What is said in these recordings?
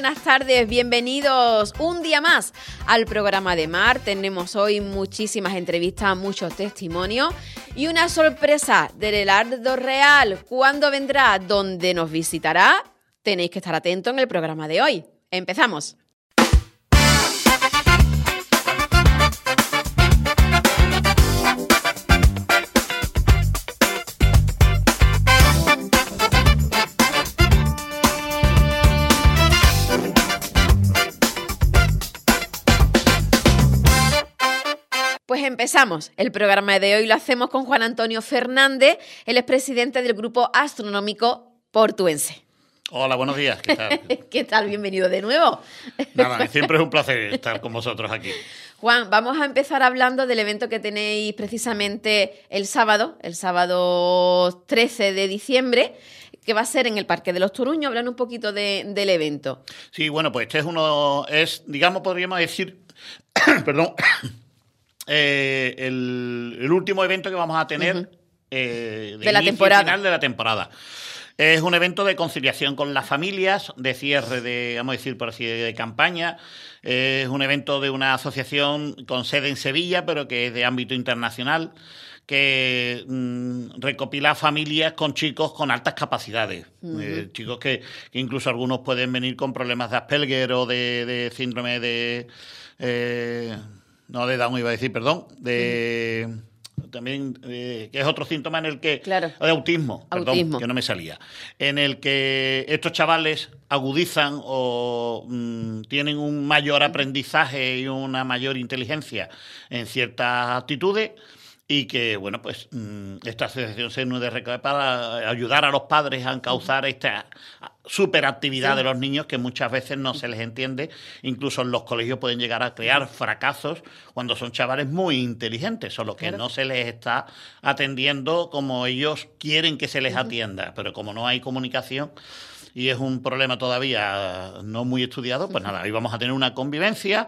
buenas tardes, bienvenidos un día más al programa de Mar. Tenemos hoy muchísimas entrevistas, muchos testimonios y una sorpresa del Heraldo Real. ¿Cuándo vendrá? ¿Dónde nos visitará? Tenéis que estar atentos en el programa de hoy. Empezamos. Pues empezamos. El programa de hoy lo hacemos con Juan Antonio Fernández, el expresidente del Grupo Astronómico Portuense. Hola, buenos días. ¿Qué tal? ¿Qué tal? Bienvenido de nuevo. Nada, siempre es un placer estar con vosotros aquí. Juan, vamos a empezar hablando del evento que tenéis precisamente el sábado 13 de diciembre, que va a ser en el Parque de los Toruños. Hablan un poquito del evento. Sí, bueno, pues digamos, podríamos decir, perdón, el último evento que vamos a tener de la temporada. final de la temporada. Es un evento de conciliación con las familias, de cierre de, vamos a decir por así, de campaña. Es un evento de una asociación con sede en Sevilla, pero que es de ámbito internacional, que recopila familias con chicos con altas capacidades. Chicos que incluso algunos pueden venir con problemas de Asperger o de síndrome de... no de Down iba a decir, perdón, también, que es otro síntoma en el que... Claro. De autismo, perdón, que no me salía. En el que estos chavales agudizan o tienen un mayor aprendizaje y una mayor inteligencia en ciertas actitudes y que, bueno, pues esta asociación se nude para ayudar a los padres a encauzar esta superactividad de los niños que muchas veces no se les entiende. Incluso en los colegios pueden llegar a crear fracasos cuando son chavales muy inteligentes, solo que no se les está atendiendo como ellos quieren que se les atienda. Pero como no hay comunicación y es un problema todavía no muy estudiado, pues nada, ahí vamos a tener una convivencia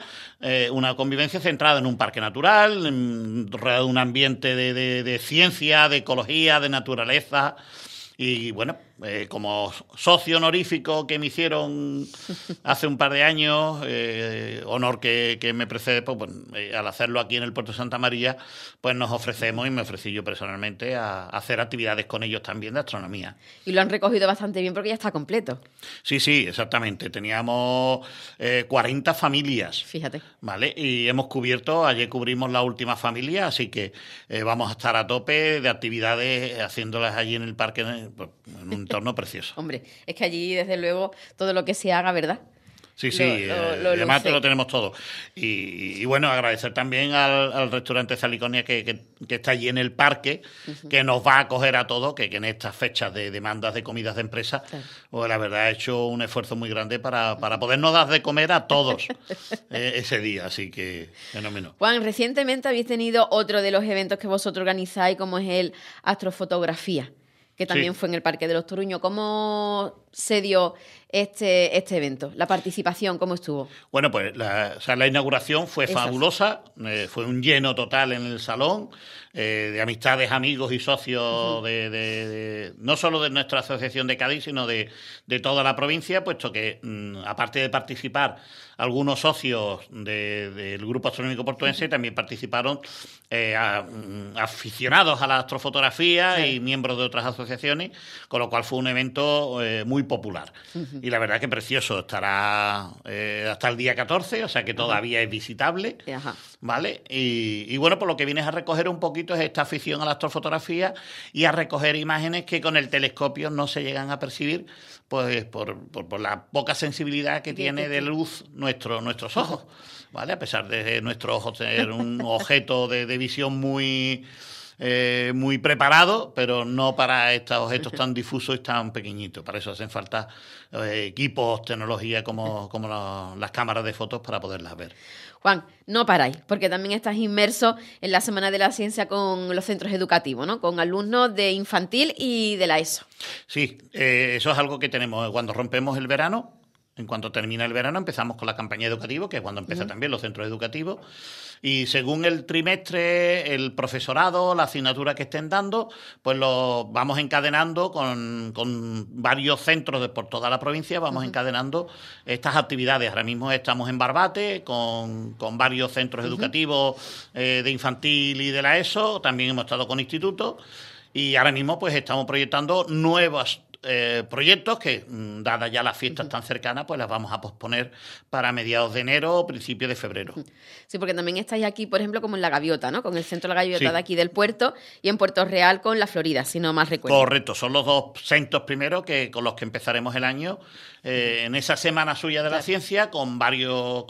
centrada en un parque natural, rodeado de un ambiente de ciencia, de ecología, de naturaleza. Y bueno, como socio honorífico que me hicieron hace un par de años, honor que me precede, pues al hacerlo aquí en el Puerto de Santa María, pues nos ofrecemos, y me ofrecí yo personalmente, a hacer actividades con ellos también de astronomía. Y lo han recogido bastante bien porque ya está completo. Sí, exactamente. Teníamos 40 familias. Fíjate. ¿Vale? Y hemos cubierto, ayer cubrimos la última familia, así que vamos a estar a tope de actividades haciéndolas allí en el parque, en un entorno precioso. Hombre, es que allí, desde luego, todo lo que se haga, ¿verdad? Sí, además lo tenemos todo. Y bueno, agradecer también al restaurante Saliconia que está allí en el parque, que nos va a acoger a todos, que en estas fechas de demandas de comidas de empresa, pues la verdad ha hecho un esfuerzo muy grande para podernos dar de comer a todos ese día, así que fenómeno. Juan, recientemente habéis tenido otro de los eventos que vosotros organizáis, como es el Astrofotografía, que también fue en el Parque de los Toruños. ¿Cómo se dio este evento? ¿La participación cómo estuvo? Bueno, pues la inauguración fue fabulosa, fue un lleno total en el salón, de amistades, amigos y socios no solo de nuestra asociación de Cádiz, sino de toda la provincia, puesto que, aparte de participar algunos socios del Grupo Astronómico Portuense, también participaron aficionados a la astrofotografía y miembros de otras asociaciones, con lo cual fue un evento muy popular. Y la verdad que precioso. Estará hasta el día 14, o sea que todavía es visitable. ¿Vale? Y bueno, por lo que vienes a recoger un poquito es esta afición a la astrofotografía y a recoger imágenes que con el telescopio no se llegan a percibir, pues por la poca sensibilidad que tiene de luz nuestros ojos, ¿vale? A pesar de nuestros ojos tener un objeto de visión muy preparado, pero no para estos objetos tan difusos y tan pequeñitos. Para eso hacen falta equipos, tecnología como las cámaras de fotos para poderlas ver. Juan, no paráis, porque también estás inmerso en la Semana de la Ciencia con los centros educativos, ¿no? Con alumnos de infantil y de la ESO. Sí, eso es algo que tenemos. Cuando rompemos el verano, En cuanto termina el verano empezamos con la campaña educativa, que es cuando empiezan también los centros educativos. Y según el trimestre, el profesorado, la asignatura que estén dando, pues lo vamos encadenando con varios centros por toda la provincia, vamos encadenando estas actividades. Ahora mismo estamos en Barbate con varios centros educativos de infantil y de la ESO, también hemos estado con institutos y ahora mismo pues estamos proyectando nuevos proyectos que, dadas ya las fiestas tan cercanas, pues las vamos a posponer para mediados de enero o principios de febrero. Sí, porque también estáis aquí, por ejemplo, como en La Gaviota, ¿no? Con el centro de La Gaviota de aquí del puerto y en Puerto Real con La Florida, si no mal recuerdo. Correcto, son los dos centros primeros con los que empezaremos el año en esa Semana Suya de la Ciencia con varias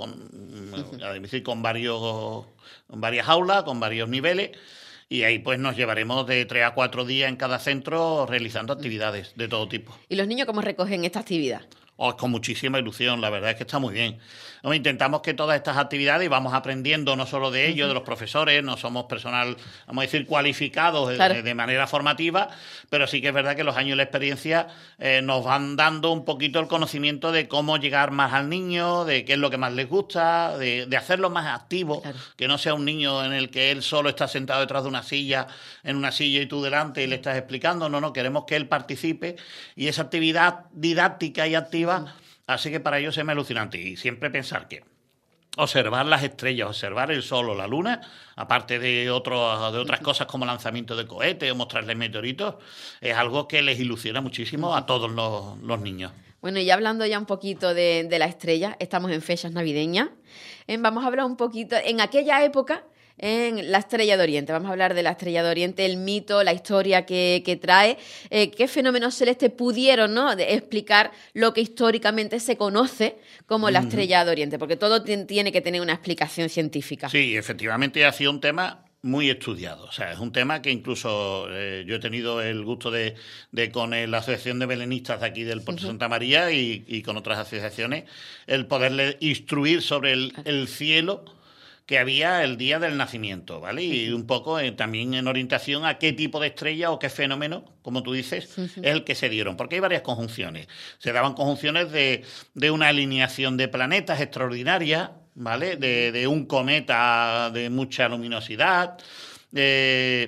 aulas, con varios niveles. Y ahí pues nos llevaremos de 3 a 4 días en cada centro realizando actividades de todo tipo. ¿Y los niños cómo recogen esta actividad? Con muchísima ilusión, la verdad es que está muy bien. Intentamos que todas estas actividades, y vamos aprendiendo no solo de ellos, de los profesores, no somos personal, vamos a decir, cualificados de manera formativa, pero sí que es verdad que los años y la experiencia nos van dando un poquito el conocimiento de cómo llegar más al niño, de qué es lo que más les gusta, de hacerlo más activo, que no sea un niño en el que él solo está sentado detrás de una silla, en una silla y tú delante y le estás explicando. No, queremos que él participe y esa actividad didáctica y activa así que para ellos es alucinante. Y siempre pensar que observar las estrellas, observar el sol o la luna, aparte de otras cosas como lanzamiento de cohetes o mostrarles meteoritos, es algo que les ilusiona muchísimo a todos los niños. Bueno, y hablando ya un poquito de la estrella, estamos en fechas navideñas. Vamos a hablar un poquito, en aquella época, en la Estrella de Oriente. Vamos a hablar de la Estrella de Oriente, el mito, la historia que trae, qué fenómenos celestes pudieron, ¿no?, explicar lo que históricamente se conoce como la Estrella de Oriente, porque todo tiene que tener una explicación científica. Sí, efectivamente ha sido un tema muy estudiado. O sea, es un tema que incluso yo he tenido el gusto de con la Asociación de Belenistas de aquí del Puerto de Santa María y con otras asociaciones, el poderle instruir sobre el cielo que había el día del nacimiento, ¿vale? Y un poco también en orientación a qué tipo de estrella o qué fenómeno, como tú dices, es el que se dieron. Porque hay varias conjunciones. Se daban conjunciones de una alineación de planetas extraordinaria, ¿vale? De un cometa de mucha luminosidad, de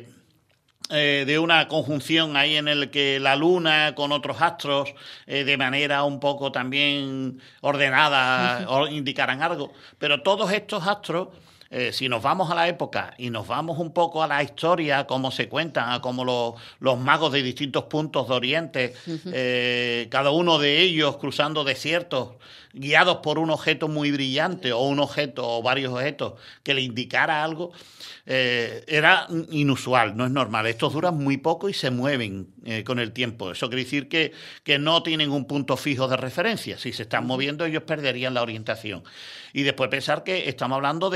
una conjunción ahí en el que la luna con otros astros de manera un poco también ordenada indicaran algo. Pero todos estos astros, si nos vamos a la época y nos vamos un poco a la historia, cómo se cuentan, a cómo los magos de distintos puntos de Oriente, cada uno de ellos cruzando desiertos, guiados por un objeto muy brillante o un objeto o varios objetos que le indicara algo, era inusual, no es normal. Estos duran muy poco y se mueven con el tiempo. Eso quiere decir que no tienen un punto fijo de referencia. Si se están moviendo, ellos perderían la orientación. Y después pensar que estamos hablando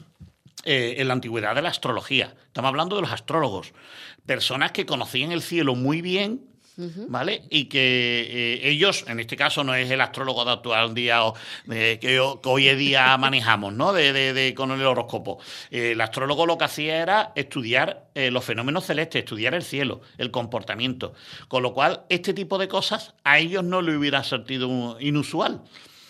en la antigüedad de la astrología. Estamos hablando de los astrólogos, personas que conocían el cielo muy bien, ¿vale? Y que ellos, en este caso no es el astrólogo de actual día que hoy en día manejamos, ¿no? Con el horóscopo. El astrólogo lo que hacía era estudiar los fenómenos celestes, estudiar el cielo, el comportamiento. Con lo cual, este tipo de cosas a ellos no le hubiera sentido inusual.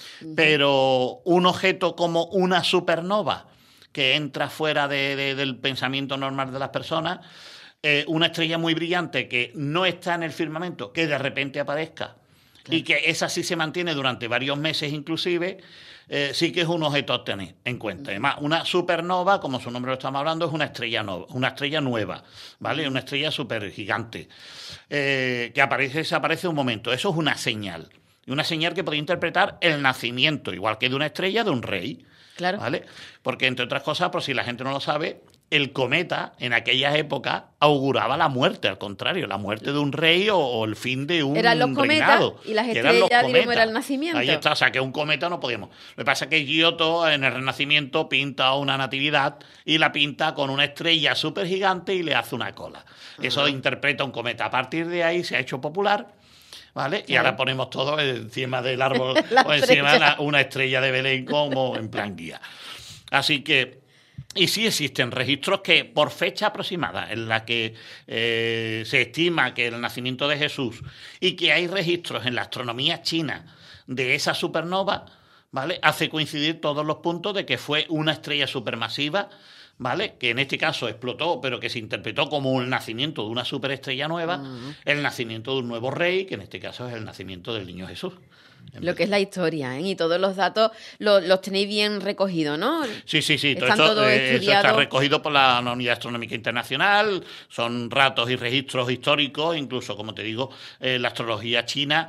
Pero un objeto como una supernova, que entra fuera del pensamiento normal de las personas, una estrella muy brillante que no está en el firmamento, que de repente aparezca, y que esa sí se mantiene durante varios meses inclusive, sí que es un objeto a tener en cuenta. Además, una supernova, como su nombre lo estamos hablando, es una estrella nueva, ¿vale? Una estrella súper gigante, que desaparece un momento. Eso es una señal. Y una señal que podría interpretar el nacimiento, igual que de una estrella, de un rey. Claro. ¿Vale? Porque, entre otras cosas, por si la gente no lo sabe, el cometa en aquellas épocas auguraba la muerte, al contrario, la muerte de un rey o el fin de un eran los reinado. Cometas y las estrellas, digamos, era el nacimiento. Ahí está, o sea, que un cometa no podíamos. Lo que pasa es que Giotto en el Renacimiento pinta una natividad y la pinta con una estrella súper gigante y le hace una cola. Eso interpreta un cometa. A partir de ahí se ha hecho popular, ¿vale? Y ahora ponemos todo encima del árbol o encima de una estrella de Belén como en plan guía. Así que Y sí existen registros que por fecha aproximada en la que se estima que el nacimiento de Jesús, y que hay registros en la astronomía china de esa supernova, ¿vale? Hace coincidir todos los puntos de que fue una estrella supermasiva, ¿vale? Que en este caso explotó, pero que se interpretó como el nacimiento de una superestrella nueva, el nacimiento de un nuevo rey, que en este caso es el nacimiento del niño Jesús. Lo que es la historia, ¿eh? Y todos los datos los tenéis bien recogidos, ¿no? Sí. Están todo eso está recogido por la Unidad Astronómica Internacional, son datos y registros históricos, incluso, como te digo, la astrología china.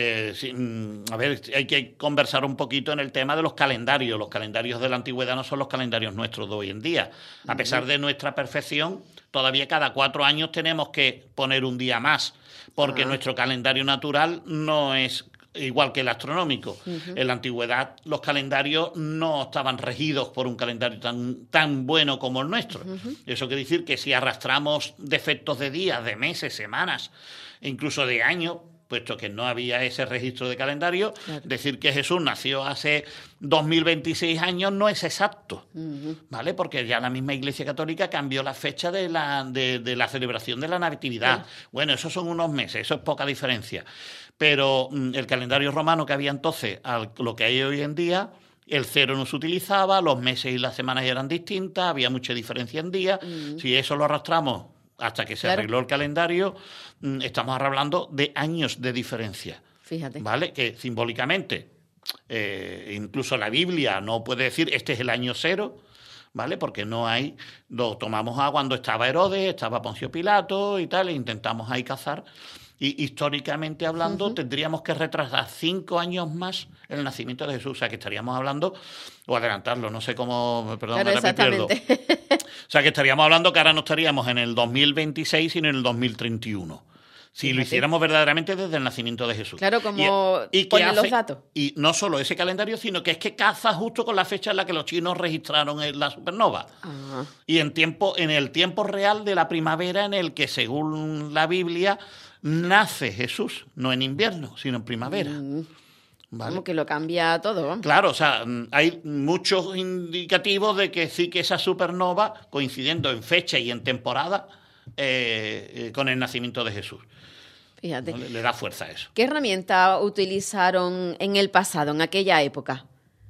A ver, hay que conversar un poquito en el tema de los calendarios. Los calendarios de la antigüedad no son los calendarios nuestros de hoy en día. A pesar de nuestra perfección, todavía cada 4 años tenemos que poner un día más, porque nuestro calendario natural no es igual que el astronómico. En la antigüedad los calendarios no estaban regidos por un calendario tan bueno como el nuestro. Eso quiere decir que si arrastramos defectos de días, de meses, semanas, incluso de años, puesto que no había ese registro de calendario, decir que Jesús nació hace 2026 años no es exacto, ¿vale? Porque ya la misma Iglesia Católica cambió la fecha de la celebración de la Natividad. Bueno, esos son unos meses, eso es poca diferencia. Pero el calendario romano que había entonces, a lo que hay hoy en día, el cero no se utilizaba, los meses y las semanas eran distintas, había mucha diferencia en días. Si eso lo arrastramos hasta que se arregló el calendario, estamos hablando de años de diferencia. Fíjate. ¿Vale? Que simbólicamente, incluso la Biblia no puede decir este es el año 0, ¿vale? Porque no hay, lo tomamos a cuando estaba Herodes, estaba Poncio Pilato y tal, e intentamos ahí cazar. Y históricamente hablando, tendríamos que retrasar 5 años más el nacimiento de Jesús. O sea, que estaríamos hablando, o adelantarlo, no sé cómo, perdón, claro, me pierdo. O sea, que estaríamos hablando que ahora no estaríamos en el 2026, sino en el 2031. Si lo hiciéramos verdaderamente desde el nacimiento de Jesús. Claro, como ponen los datos. Y no solo ese calendario, sino que es que caza justo con la fecha en la que los chinos registraron la supernova. Y en el tiempo real de la primavera, en el que, según la Biblia, nace Jesús, no en invierno, sino en primavera. ¿Vale? Como que lo cambia todo, vamos. Claro, o sea, hay muchos indicativos de que sí que esa supernova, coincidiendo en fecha y en temporada, con el nacimiento de Jesús. Fíjate. ¿No? Le da fuerza a eso. ¿Qué herramientas utilizaron en el pasado, en aquella época?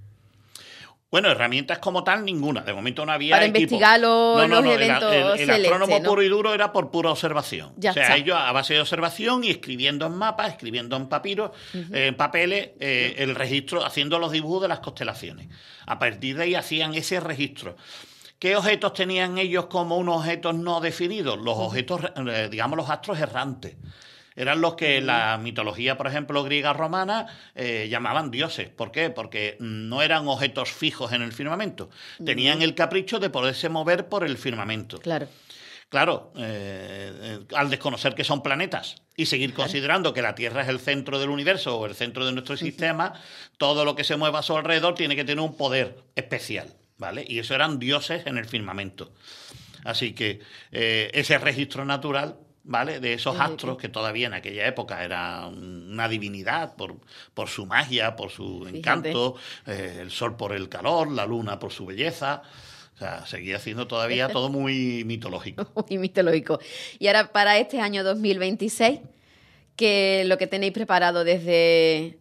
Bueno, herramientas como tal, ninguna. De momento no había para equipo. Investigar los eventos el astrónomo puro y duro era por pura observación. Ya está. Ellos a base de observación y escribiendo en mapas, escribiendo en papiros, en papeles, el registro, haciendo los dibujos de las constelaciones. A partir de ahí hacían ese registro. ¿Qué objetos tenían ellos como unos objetos no definidos? Los objetos, digamos, los astros errantes. Eran los que la mitología, por ejemplo, griega romana, llamaban dioses. ¿Por qué? Porque no eran objetos fijos en el firmamento. Tenían el capricho de poderse mover por el firmamento. Claro, al desconocer que son planetas y seguir considerando que la Tierra es el centro del universo o el centro de nuestro sistema, todo lo que se mueva a su alrededor tiene que tener un poder especial, ¿vale? Y eso eran dioses en el firmamento. Así que ese registro natural, ¿vale?, de esos astros, que todavía en aquella época era una divinidad por su magia, por su encanto, el sol por el calor, la luna por su belleza. O sea, seguía siendo todavía todo muy mitológico. Muy mitológico. Y ahora, para este año 2026, ¿qué es lo que tenéis preparado desde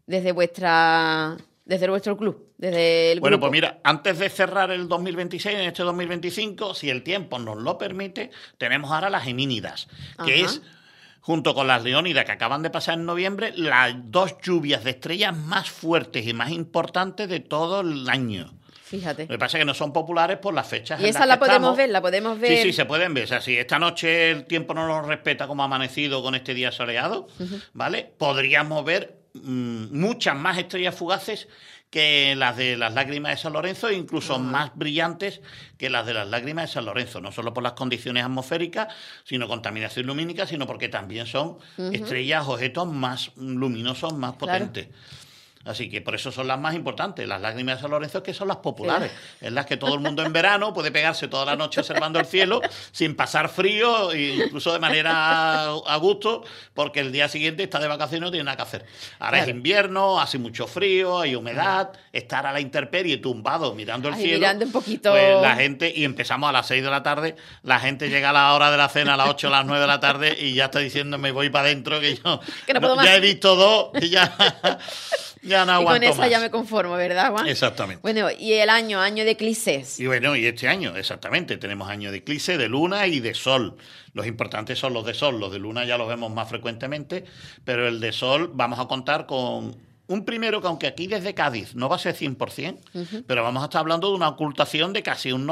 vuestro club? Desde el bueno, grupo. Pues mira, antes de cerrar el 2026, en este 2025, si el tiempo nos lo permite, tenemos ahora las Gemínidas, que es, junto con las Leónidas que acaban de pasar en noviembre, las 2 lluvias de estrellas más fuertes y más importantes de todo el año. Fíjate. Lo que pasa es que no son populares por las fechas. ¿Y esa la podemos ver? ¿La podemos ver? Sí, se pueden ver. O sea, si esta noche el tiempo no nos respeta como ha amanecido con este día soleado, ¿vale? Podríamos ver muchas más estrellas fugaces que las de las lágrimas de San Lorenzo, e incluso más brillantes que las de las lágrimas de San Lorenzo, no solo por las condiciones atmosféricas, sino contaminación lumínica, sino porque también son estrellas, objetos más luminosos, más potentes. Así que por eso son las más importantes. Las lágrimas de San Lorenzo, que son las populares, en las que todo el mundo en verano puede pegarse toda la noche observando el cielo sin pasar frío, e incluso de manera a gusto, porque el día siguiente está de vacaciones y no tiene nada que hacer. Ahora es invierno, hace mucho frío, hay humedad, estar a la intemperie tumbado mirando el cielo. Mirando un poquito. Pues la gente, y empezamos a las 6 de la tarde, la gente llega a la hora de la cena a las 8 o las 9 de la tarde y ya está diciendo me voy para adentro, que yo que no puedo más. Ya he visto 2 y ya no aguanto. Y con esa más. ya me conformo, ¿verdad, Juan? Exactamente. Bueno, y el año de eclipses. Y bueno, y este año, exactamente, tenemos año de eclipse, de luna y de sol. Los importantes son los de sol, los de luna ya los vemos más frecuentemente, pero el de sol vamos a contar con un primero que, aunque aquí desde Cádiz no va a ser 100%, pero vamos a estar hablando de una ocultación de casi un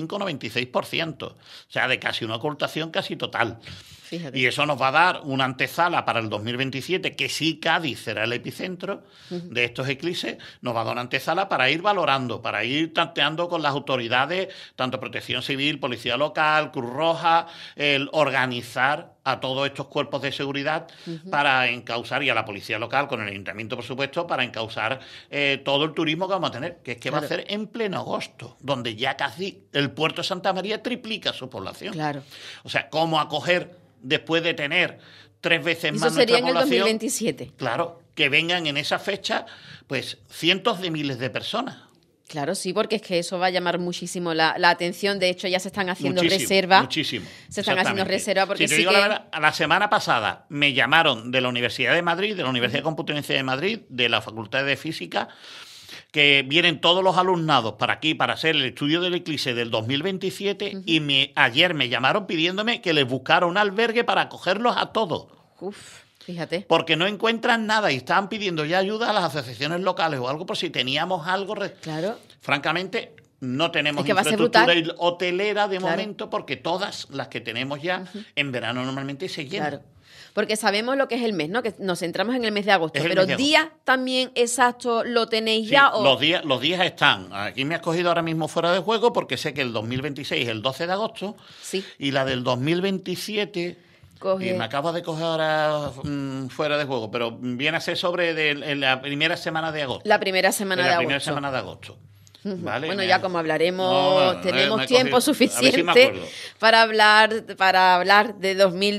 95-96%. O sea, de casi una ocultación casi total. Fíjate. Y eso nos va a dar una antesala para el 2027, que sí Cádiz será el epicentro de estos eclipses, nos va a dar una antesala para ir valorando, para ir tanteando con las autoridades, tanto Protección Civil, Policía Local, Cruz Roja, el organizar a todos estos cuerpos de seguridad para encauzar, y a la Policía Local, con el Ayuntamiento, por supuesto, para encauzar todo el turismo que vamos a tener, que es que va a ser en pleno agosto, donde ya casi el puerto de Santa María triplica su población. Claro. O sea, ¿cómo acoger después de tener 3 veces más nuestra población? Eso sería en el población? 2027. Claro, que vengan en esa fecha, pues, cientos de miles de personas. Claro, sí, porque es que eso va a llamar muchísimo la atención. De hecho, ya se están haciendo reservas. Muchísimo. Se están haciendo reservas porque si te digo la verdad, la semana pasada me llamaron de la Universidad de Madrid, de la Universidad Complutense de Madrid, de la Facultad de Física, que vienen todos los alumnados para aquí para hacer el estudio del eclipse del 2027 y ayer me llamaron pidiéndome que les buscara un albergue para acogerlos a todos. Uf. Fíjate. Porque no encuentran nada y estaban pidiendo ya ayuda a las asociaciones locales o algo por si teníamos algo. Claro. Francamente, no tenemos es que infraestructura hotelera de momento, porque todas las que tenemos ya en verano normalmente se llenan. Claro. Porque sabemos lo que es el mes, ¿no? Que nos centramos en el mes de agosto. Pero días también exacto lo tenéis ya. ¿O? Los días están. Aquí me has cogido ahora mismo fuera de juego porque sé que el 2026 es el 12 de agosto. Sí. Y la del 2027... Y me acabo de coger ahora fuera de juego, pero viene a ser sobre la primera semana de agosto. La primera semana de agosto. La primera semana de agosto. ¿Vale? Bueno, ya como hablaremos, tenemos tiempo suficiente para hablar de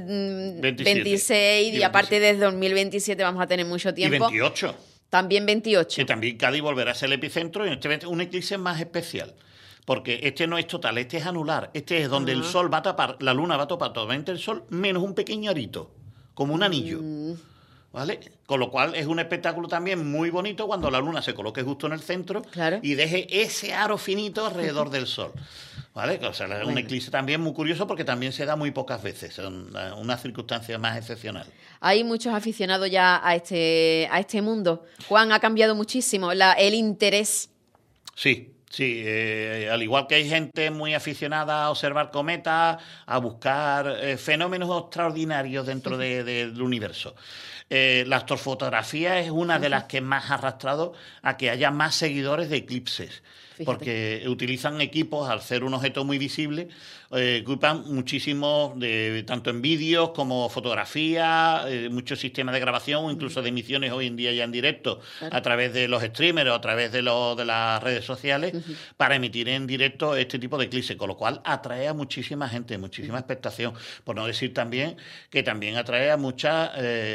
2026 y aparte de 2027 vamos a tener mucho tiempo. Y 28. También 28. Que también Cádiz volverá a ser el epicentro y un eclipse más especial. Porque este no es total, este es anular. Este es donde el sol va a tapar, la luna va a tapar totalmente el sol, menos un pequeño arito, como un anillo. ¿Vale? Con lo cual es un espectáculo también muy bonito cuando la luna se coloque justo en el centro y deje ese aro finito alrededor del sol. ¿Vale? O sea, es un eclipse también muy curioso porque también se da muy pocas veces, son unas circunstancias más excepcionales. Hay muchos aficionados ya a este mundo. Juan, ha cambiado muchísimo el interés. Sí. Sí, al igual que hay gente muy aficionada a observar cometas, a buscar fenómenos extraordinarios dentro del universo. La astrofotografía es una de las que más ha arrastrado a que haya más seguidores de eclipses. Fíjate. Porque utilizan equipos, al ser un objeto muy visible, ocupan muchísimo, tanto en vídeos como fotografía, muchos sistemas de grabación, incluso de emisiones hoy en día ya en directo, a través de los streamers o a través de las redes sociales, para emitir en directo este tipo de eclipses, con lo cual atrae a muchísima gente, muchísima expectación, por no decir también que también atrae a muchas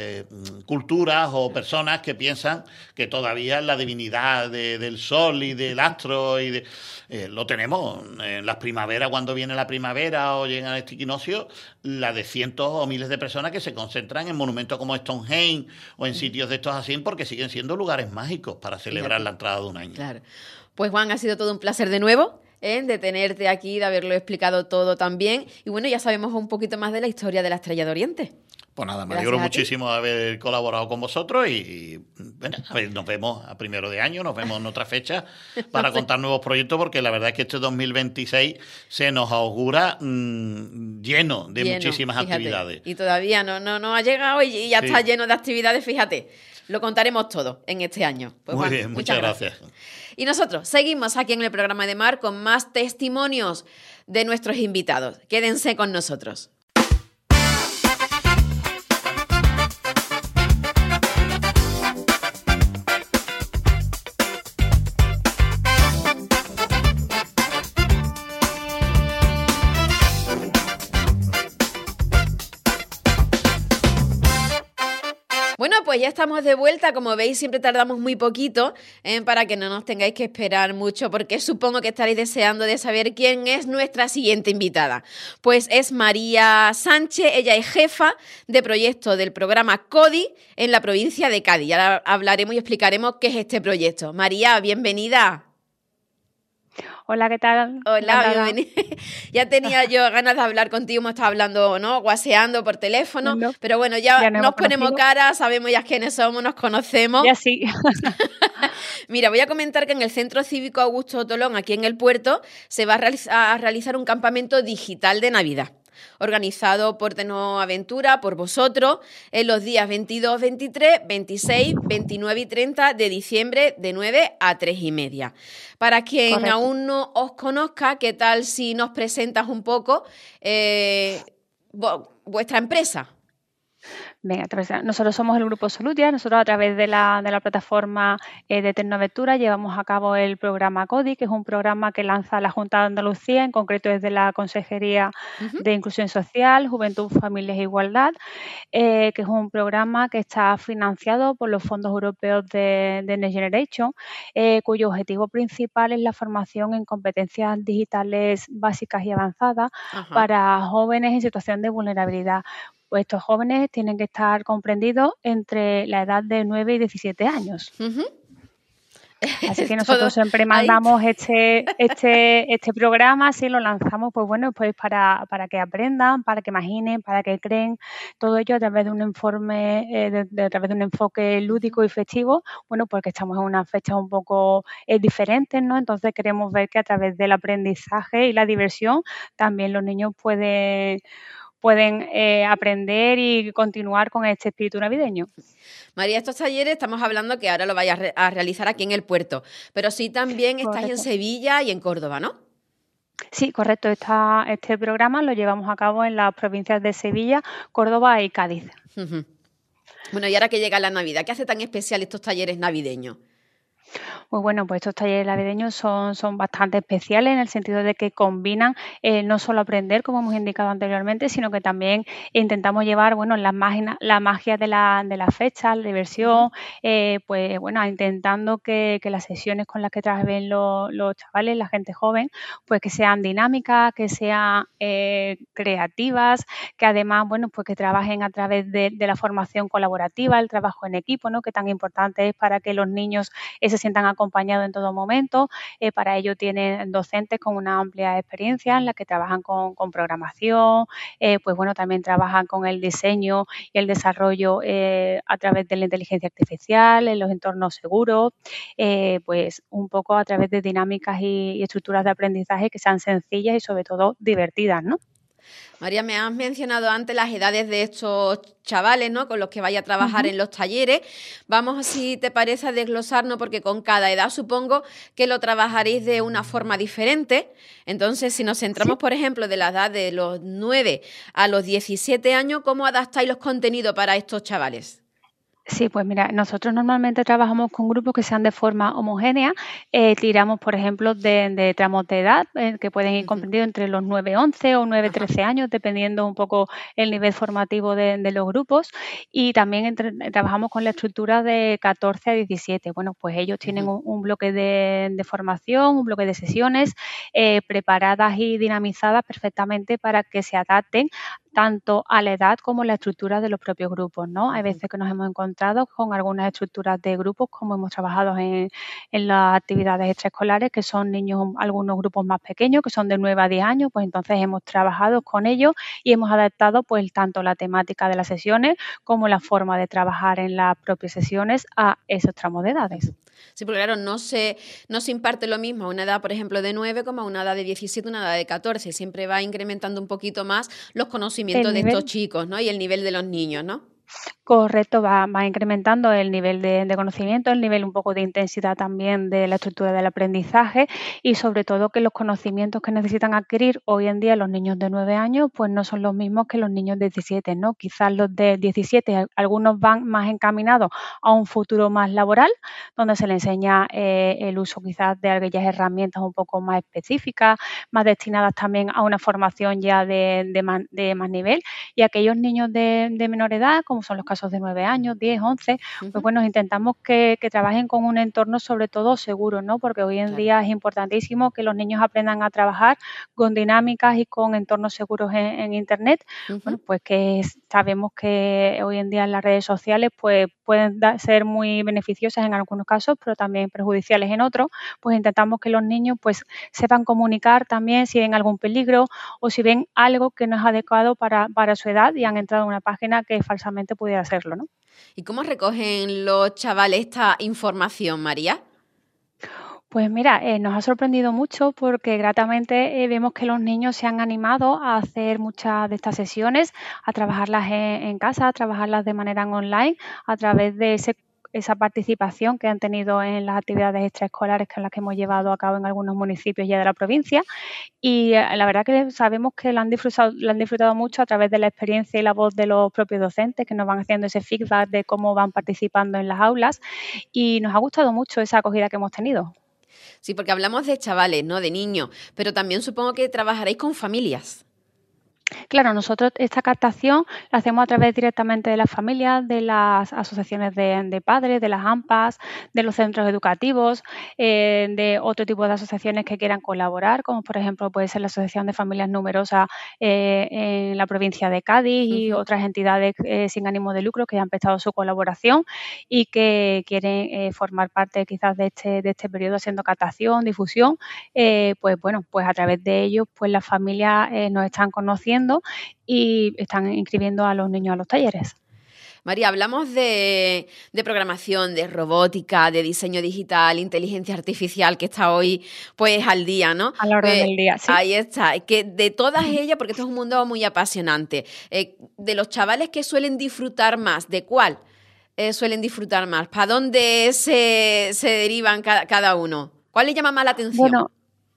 culturas o personas que piensan que todavía la divinidad del sol y del astro lo tenemos en las primaveras, cuando viene la primavera o llegan a este equinoccio, la de cientos o miles de personas que se concentran en monumentos como Stonehenge o en sitios de estos así, porque siguen siendo lugares mágicos para celebrar la entrada de un año. Claro. Pues Juan, ha sido todo un placer de nuevo de tenerte aquí, de haberlo explicado todo también. Y bueno, ya sabemos un poquito más de la historia de la Estrella de Oriente. Pues nada, me alegro muchísimo de haber colaborado con vosotros y bueno, a ver, nos vemos a primero de año, nos vemos en otra fecha para contar nuevos proyectos, porque la verdad es que este 2026 se nos augura lleno de muchísimas actividades. Y todavía no ha llegado y ya está lleno de actividades, fíjate. Lo contaremos todo en este año. Pues, muy bien, muchas gracias. Y nosotros seguimos aquí en el programa de Mar con más testimonios de nuestros invitados. Quédense con nosotros. pues ya estamos de vuelta. Como veis, siempre tardamos muy poquito para que no nos tengáis que esperar mucho, porque supongo que estaréis deseando de saber quién es nuestra siguiente invitada. Pues es María Sánchez, ella es jefa de proyecto del programa CODI en la provincia de Cádiz. Ya hablaremos y explicaremos qué es este proyecto. María, bienvenida. Hola, ¿qué tal? Hola, bienvenida. Ya tenía yo ganas de hablar contigo, hemos estado hablando, ¿no? Guaseando por teléfono, pero bueno, ya nos ponemos cara, sabemos ya quiénes somos, nos conocemos. Ya sí. Mira, voy a comentar que en el Centro Cívico Augusto Tolón, aquí en El Puerto, se va a realizar un campamento digital de Navidad, organizado por Tecnoaventura, por vosotros, en los días 22, 23, 26, 29 y 30 de diciembre, de 9 a 3:30. Para quien aún no os conozca, ¿qué tal si nos presentas un poco vuestra empresa? Venga, nosotros somos el Grupo Solutia. Nosotros a través de la plataforma de Tecnoaventura llevamos a cabo el programa CODI, que es un programa que lanza la Junta de Andalucía, en concreto desde la Consejería de Inclusión Social, Juventud, Familias e Igualdad, que es un programa que está financiado por los fondos europeos de Next Generation, cuyo objetivo principal es la formación en competencias digitales básicas y avanzadas para jóvenes en situación de vulnerabilidad. Pues estos jóvenes tienen que estar comprendidos entre la edad de 9 y 17 años. Así que nosotros siempre mandamos este programa, así lo lanzamos, pues bueno, pues para que aprendan, para que imaginen, para que creen, todo ello a través de un informe, a través de un enfoque lúdico y festivo, bueno, porque estamos en unas fechas un poco diferentes, ¿no? Entonces queremos ver que a través del aprendizaje y la diversión también los niños pueden aprender y continuar con este espíritu navideño. María, estos talleres estamos hablando que ahora lo vais a realizar aquí en el puerto, pero sí también estáis en Sevilla y en Córdoba, ¿no? Sí, correcto. Este programa lo llevamos a cabo en las provincias de Sevilla, Córdoba y Cádiz. Bueno, y ahora que llega la Navidad, ¿qué hace tan especial estos talleres navideños? Pues bueno, pues estos talleres navideños son bastante especiales en el sentido de que combinan no solo aprender, como hemos indicado anteriormente, sino que también intentamos llevar, bueno, la magia de la fecha, la diversión, pues bueno, intentando que las sesiones con las que trabajen los chavales, la gente joven, pues que sean dinámicas, que sean creativas, que además, bueno, pues que trabajen a través de la formación colaborativa, el trabajo en equipo, ¿no? Que tan importante es para que los niños se sientan acompañados en todo momento. Para ello tienen docentes con una amplia experiencia en la que trabajan con programación, pues bueno, también trabajan con el diseño y el desarrollo a través de la inteligencia artificial, en los entornos seguros, pues un poco a través de dinámicas y estructuras de aprendizaje que sean sencillas y sobre todo divertidas, ¿no? María, me has mencionado antes las edades de estos chavales, ¿no? Con los que vaya a trabajar en los talleres. Vamos, si te parece, a desglosarnos, porque con cada edad supongo que lo trabajaréis de una forma diferente. Entonces, si nos centramos, por ejemplo, de la edad de los 9 a los 17 años, ¿cómo adaptáis los contenidos para estos chavales? Sí, pues mira, nosotros normalmente trabajamos con grupos que sean de forma homogénea. Tiramos, por ejemplo, de tramos de edad que pueden ir comprendidos entre los 9-11 o 9-13 años, dependiendo un poco el nivel formativo de los grupos. Y también trabajamos con la estructura de 14 a 17. Bueno, pues ellos tienen un bloque de formación, un bloque de sesiones preparadas y dinamizadas perfectamente para que se adapten tanto a la edad como a la estructura de los propios grupos, ¿no? Hay veces que nos hemos encontrado con algunas estructuras de grupos, como hemos trabajado en las actividades extraescolares, que son niños, algunos grupos más pequeños, que son de 9 a 10 años, pues entonces hemos trabajado con ellos y hemos adaptado pues tanto la temática de las sesiones como la forma de trabajar en las propias sesiones a esos tramos de edades. Sí, porque claro, no se imparte lo mismo a una edad, por ejemplo, de 9 como a una edad de 17, una edad de 14. Siempre va incrementando un poquito más los conocimientos de estos chicos, ¿no? Y el nivel de los niños, ¿no? Correcto, va incrementando el nivel de conocimiento, el nivel un poco de intensidad también de la estructura del aprendizaje y sobre todo que los conocimientos que necesitan adquirir hoy en día los niños de 9 años pues no son los mismos que los niños de 17, ¿no? Quizás los de 17, algunos van más encaminados a un futuro más laboral, donde se les enseña el uso quizás de aquellas herramientas un poco más específicas, más destinadas también a una formación ya de más nivel, y aquellos niños de menor edad, como son los casos de 9 años, 10, 11, pues bueno, intentamos que trabajen con un entorno sobre todo seguro, ¿no? Porque hoy en día es importantísimo que los niños aprendan a trabajar con dinámicas y con entornos seguros en Internet. Bueno, pues que sabemos que hoy en día en las redes sociales pues pueden ser muy beneficiosas en algunos casos, pero también perjudiciales en otros. Pues intentamos que los niños pues sepan comunicar también si ven algún peligro o si ven algo que no es adecuado para su edad y han entrado en una página que falsamente pudiera serlo, ¿no? ¿Y cómo recogen los chavales esta información, María? Pues mira, nos ha sorprendido mucho porque gratamente vemos que los niños se han animado a hacer muchas de estas sesiones, a trabajarlas en casa, a trabajarlas de manera online, a través de esa participación que han tenido en las actividades extraescolares que hemos llevado a cabo en algunos municipios ya de la provincia. Y la verdad que sabemos que lo han disfrutado mucho a través de la experiencia y la voz de los propios docentes que nos van haciendo ese feedback de cómo van participando en las aulas, y nos ha gustado mucho esa acogida que hemos tenido. Sí, porque hablamos de chavales, ¿no? De niños, pero también supongo que trabajaréis con familias. Claro, nosotros esta captación la hacemos a través directamente de las familias, de las asociaciones de padres, de las AMPAs, de los centros educativos, de otro tipo de asociaciones que quieran colaborar, como por ejemplo puede ser la Asociación de Familias Numerosas en la provincia de Cádiz y otras entidades sin ánimo de lucro que han prestado su colaboración y que quieren formar parte quizás de este periodo haciendo captación, difusión. Pues bueno, pues a través de ellos pues las familias nos están conociendo y están inscribiendo a los niños a los talleres. María, hablamos de programación, de robótica, de diseño digital, inteligencia artificial, que está hoy pues al día, ¿no? A la orden del día, sí. Ahí está. Que de todas ellas, porque esto es un mundo muy apasionante, de los chavales que suelen disfrutar más, ¿de cuál suelen disfrutar más? ¿Para dónde se derivan cada uno? ¿Cuál les llama más la atención? Bueno,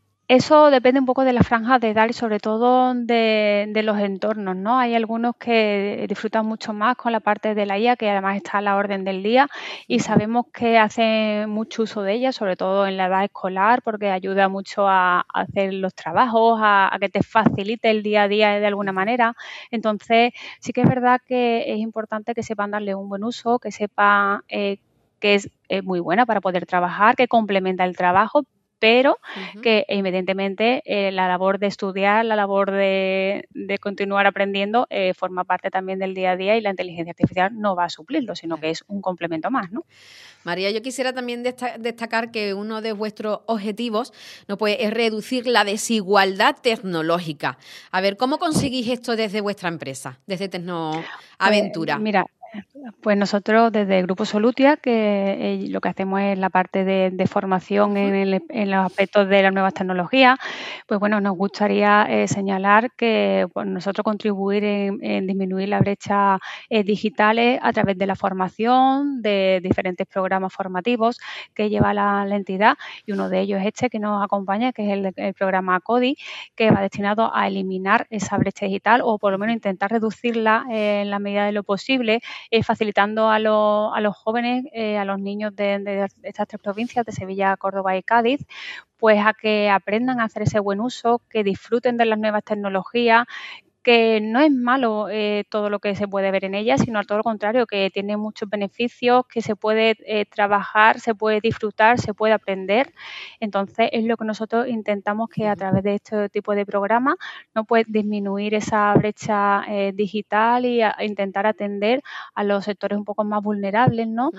eso depende un poco de las franjas de edad y sobre todo de los entornos, ¿no? Hay algunos que disfrutan mucho más con la parte de la IA, que además está a la orden del día, y sabemos que hacen mucho uso de ella, sobre todo en la edad escolar, porque ayuda mucho a hacer los trabajos, a que te facilite el día a día de alguna manera. Entonces, sí que es verdad que es importante que sepan darle un buen uso, que sepan que es muy buena para poder trabajar, que complementa el trabajo, pero que evidentemente la labor de estudiar, la labor de continuar aprendiendo forma parte también del día a día y la inteligencia artificial no va a suplirlo, sino que es un complemento más, ¿no? María, yo quisiera también destacar que uno de vuestros objetivos es reducir la desigualdad tecnológica. A ver, ¿cómo conseguís esto desde vuestra empresa, desde Tecnoaventura? Mira, pues nosotros desde el Grupo Solutia, que lo que hacemos es la parte de formación en los aspectos de las nuevas tecnologías, pues bueno, nos gustaría señalar que nosotros contribuir en disminuir la brecha digitales a través de la formación, de diferentes programas formativos que lleva la entidad, y uno de ellos es este que nos acompaña, que es el programa CODI, que va destinado a eliminar esa brecha digital o por lo menos intentar reducirla en la medida de lo posible, facilitando a los jóvenes, a los niños de estas tres provincias, de Sevilla, Córdoba y Cádiz, pues a que aprendan a hacer ese buen uso, que disfruten de las nuevas tecnologías, que no es malo todo lo que se puede ver en ella, sino al todo lo contrario, que tiene muchos beneficios, que se puede trabajar, se puede disfrutar, se puede aprender. Entonces, es lo que nosotros intentamos, que a través de este tipo de programas no puede disminuir esa brecha digital y intentar atender a los sectores un poco más vulnerables, ¿no?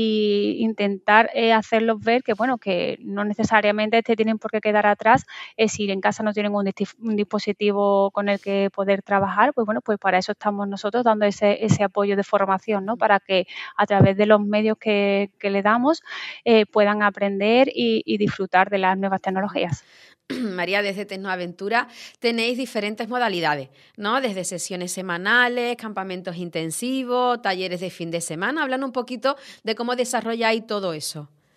Y intentar hacerlos ver que, bueno, que no necesariamente tienen por qué quedar atrás si en casa no tienen un dispositivo con el que poder trabajar, pues bueno, pues para eso estamos nosotros dando ese apoyo de formación, ¿no? Para que a través de los medios que le damos puedan aprender y disfrutar de las nuevas tecnologías. María, desde Tecnoaventura tenéis diferentes modalidades, ¿no? Desde sesiones semanales, campamentos intensivos, talleres de fin de semana. Hablan un poquito de cómo desarrolláis todo eso.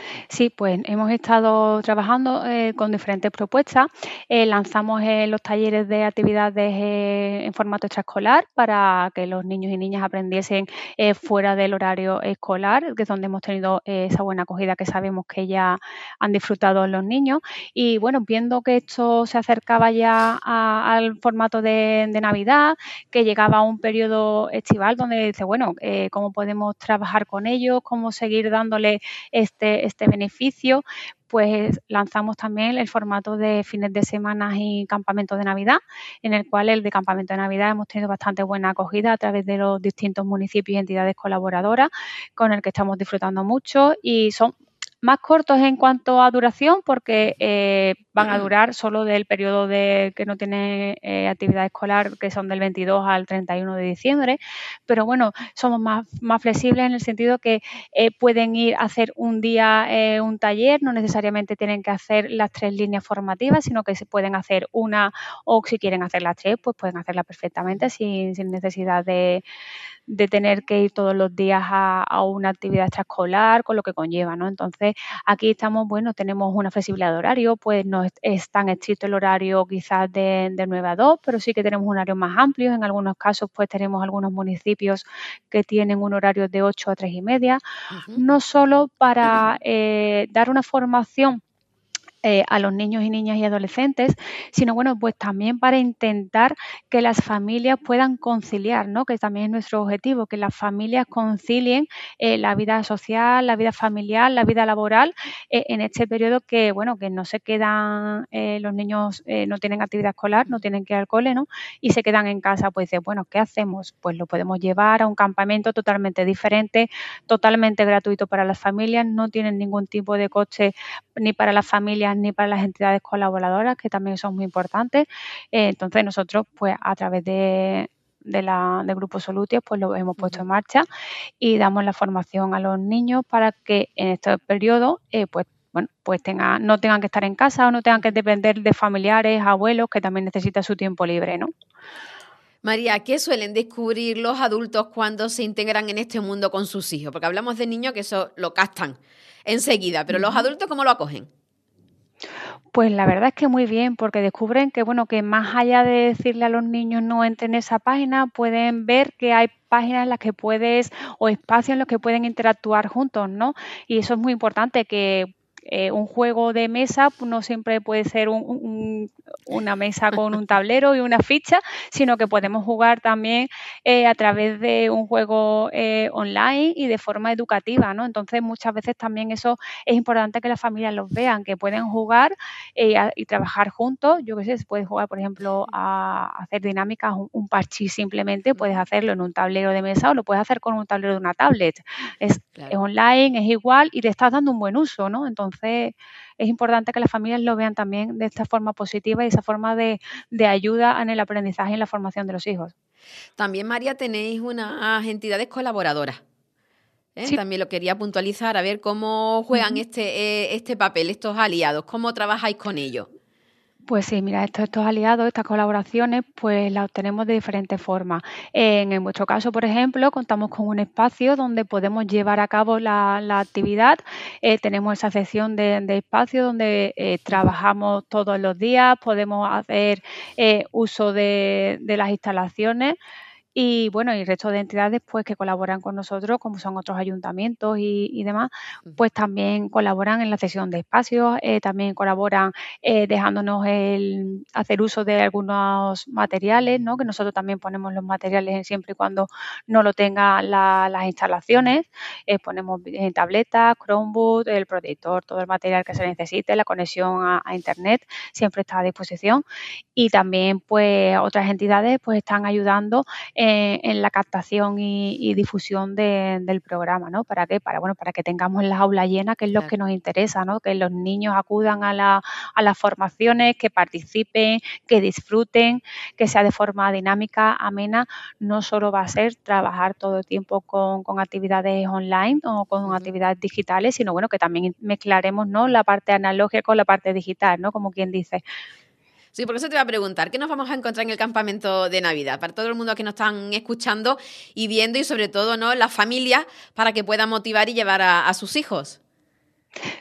Sí, pues hemos estado trabajando con diferentes propuestas. Lanzamos los talleres de actividades en formato extraescolar para que los niños y niñas aprendiesen fuera del horario escolar, que es donde hemos tenido esa buena acogida que sabemos que ya han disfrutado los niños. Y bueno, viendo que esto se acercaba ya al formato de Navidad, que llegaba a un periodo estival donde dice, bueno, ¿cómo podemos trabajar con ellos? ¿Cómo seguir dándole este beneficio? Pues lanzamos también el formato de fines de semana y campamentos de Navidad, en el cual el de campamento de Navidad hemos tenido bastante buena acogida a través de los distintos municipios y entidades colaboradoras, con el que estamos disfrutando mucho, y son más cortos en cuanto a duración porque van a durar solo del periodo que no tiene actividad escolar, que son del 22 al 31 de diciembre, pero bueno, somos más flexibles en el sentido que pueden ir a hacer un día un taller, no necesariamente tienen que hacer las 3 líneas formativas, sino que se pueden hacer una, o si quieren hacer las 3, pues pueden hacerlas perfectamente sin necesidad de tener que ir todos los días a una actividad extraescolar, con lo que conlleva, ¿no? Entonces, aquí estamos, bueno, tenemos una flexibilidad de horario, pues no es tan estricto el horario quizás de 9 a 2, pero sí que tenemos horarios más amplios. En algunos casos, pues tenemos algunos municipios que tienen un horario de 8 a 3 y media, no solo para dar una formación a los niños y niñas y adolescentes, sino bueno, pues también para intentar que las familias puedan conciliar, ¿no? Que también es nuestro objetivo, que las familias concilien la vida social, la vida familiar, la vida laboral en este periodo que, bueno, que no se quedan, los niños no tienen actividad escolar, no tienen que ir al cole, ¿no? Y se quedan en casa, pues dice, bueno, ¿qué hacemos? Pues lo podemos llevar a un campamento totalmente diferente, totalmente gratuito para las familias, no tienen ningún tipo de coste ni para las familias ni para las entidades colaboradoras, que también son muy importantes. Entonces nosotros, pues a través del Grupo Solutia, pues lo hemos puesto en marcha y damos la formación a los niños para que en este periodo, pues no tengan que estar en casa o no tengan que depender de familiares, abuelos, que también necesitan su tiempo libre, ¿no? María, ¿qué suelen descubrir los adultos cuando se integran en este mundo con sus hijos? Porque hablamos de niños que eso lo captan enseguida, pero los adultos, ¿cómo lo acogen? Pues la verdad es que muy bien, porque descubren que, bueno, que más allá de decirle a los niños no entren en esa página, pueden ver que hay páginas en las que puedes, o espacios en los que pueden interactuar juntos, ¿no? Y eso es muy importante, que un juego de mesa no siempre puede ser una mesa con un tablero y una ficha, sino que podemos jugar también a través de un juego online y de forma educativa, ¿no? Entonces, muchas veces también eso es importante que las familias los vean, que pueden jugar y trabajar juntos. Yo qué sé, se puede jugar, por ejemplo, a hacer dinámicas, un parchís simplemente, puedes hacerlo en un tablero de mesa o lo puedes hacer con un tablero de una tablet. Es online, es igual y le estás dando un buen uso, ¿no? Entonces, es importante que las familias lo vean también de esta forma positiva y esa forma de ayuda en el aprendizaje y en la formación de los hijos. También, María, tenéis unas entidades colaboradoras. Sí. También lo quería puntualizar, a ver cómo juegan este papel, estos aliados, cómo trabajáis con ellos. Pues sí, mira, estos aliados, estas colaboraciones, pues las obtenemos de diferentes formas. En vuestro caso, por ejemplo, contamos con un espacio donde podemos llevar a cabo la actividad. Tenemos esa sección de espacio donde trabajamos todos los días, podemos hacer uso de las instalaciones. Y bueno, y el resto de entidades pues que colaboran con nosotros, como son otros ayuntamientos y demás, pues también colaboran en la cesión de espacios, también colaboran dejándonos hacer uso de algunos materiales, ¿no? Que nosotros también ponemos los materiales siempre y cuando no lo tengan las instalaciones. Ponemos tabletas, Chromebook, el proyector, todo el material que se necesite, la conexión a Internet siempre está a disposición. Y también pues otras entidades pues están ayudando en la captación y difusión del programa, ¿no? ¿Para qué? Para que tengamos las aulas llenas, que es lo que nos interesa, ¿no? Que los niños acudan a las formaciones, que participen, que disfruten, que sea de forma dinámica, amena. No solo va a ser trabajar todo el tiempo con actividades online o con actividades digitales, sino bueno, que también mezclaremos, ¿no? La parte analógica con la parte digital, ¿no? Como quien dice. Sí, por eso te iba a preguntar, ¿qué nos vamos a encontrar en el campamento de Navidad? Para todo el mundo que nos están escuchando y viendo, y sobre todo, ¿no?, las familias, para que puedan motivar y llevar a sus hijos.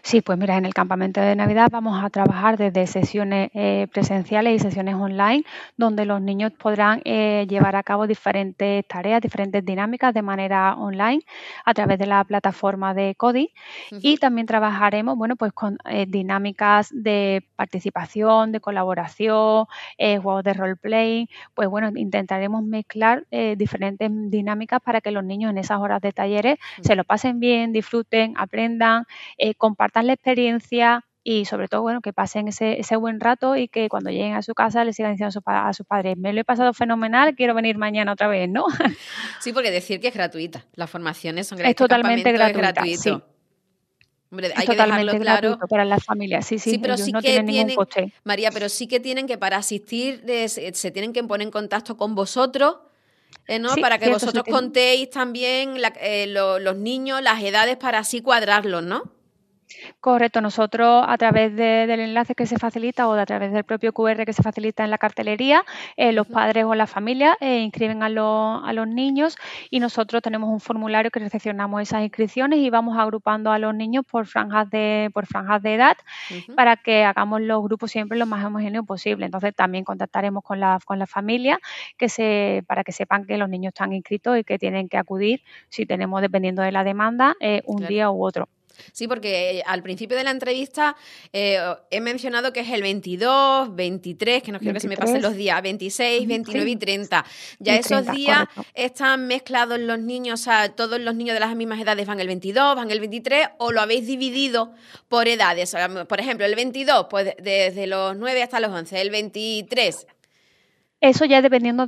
Sí, pues mira, en el campamento de Navidad vamos a trabajar desde sesiones presenciales y sesiones online, donde los niños podrán llevar a cabo diferentes tareas, diferentes dinámicas de manera online a través de la plataforma de Cody. Y también trabajaremos, bueno, pues con dinámicas de participación, de colaboración, juegos de roleplay. Pues bueno, intentaremos mezclar diferentes dinámicas para que los niños en esas horas de talleres se lo pasen bien, disfruten, aprendan, compartan la experiencia y sobre todo, bueno, que pasen ese buen rato y que cuando lleguen a su casa les sigan diciendo a sus padres, me lo he pasado fenomenal, quiero venir mañana otra vez, ¿no? Sí, porque decir que es gratuita, las formaciones son gratuitas. Es totalmente gratuita, es gratuito. Sí. Hombre, hay que dejarlo claro para las familias, sí, pero ellos sí no que tienen ningún coste. María, pero sí que tienen que para asistir se tienen que poner en contacto con vosotros, ¿no? Sí, para que vosotros contéis también los niños, las edades para así cuadrarlos, ¿no? Correcto, nosotros a través del enlace que se facilita o a través del propio QR que se facilita en la cartelería, los padres o la familia inscriben a los niños y nosotros tenemos un formulario que recepcionamos esas inscripciones y vamos agrupando a los niños por franjas de edad para que hagamos los grupos siempre lo más homogéneos posible. Entonces también contactaremos con la familia para que sepan que los niños están inscritos y que tienen que acudir si tenemos, dependiendo de la demanda, un día u otro. Sí, porque al principio de la entrevista he mencionado que es el 22, 23, que no quiero que se me pasen los días, 26, 29 y 30. Ya y esos 30, días correcto. Están mezclados los niños, o sea, todos los niños de las mismas edades van el 22, van el 23, o lo habéis dividido por edades. O sea, por ejemplo, el 22, pues desde los 9 hasta los 11, el 23... Eso ya dependiendo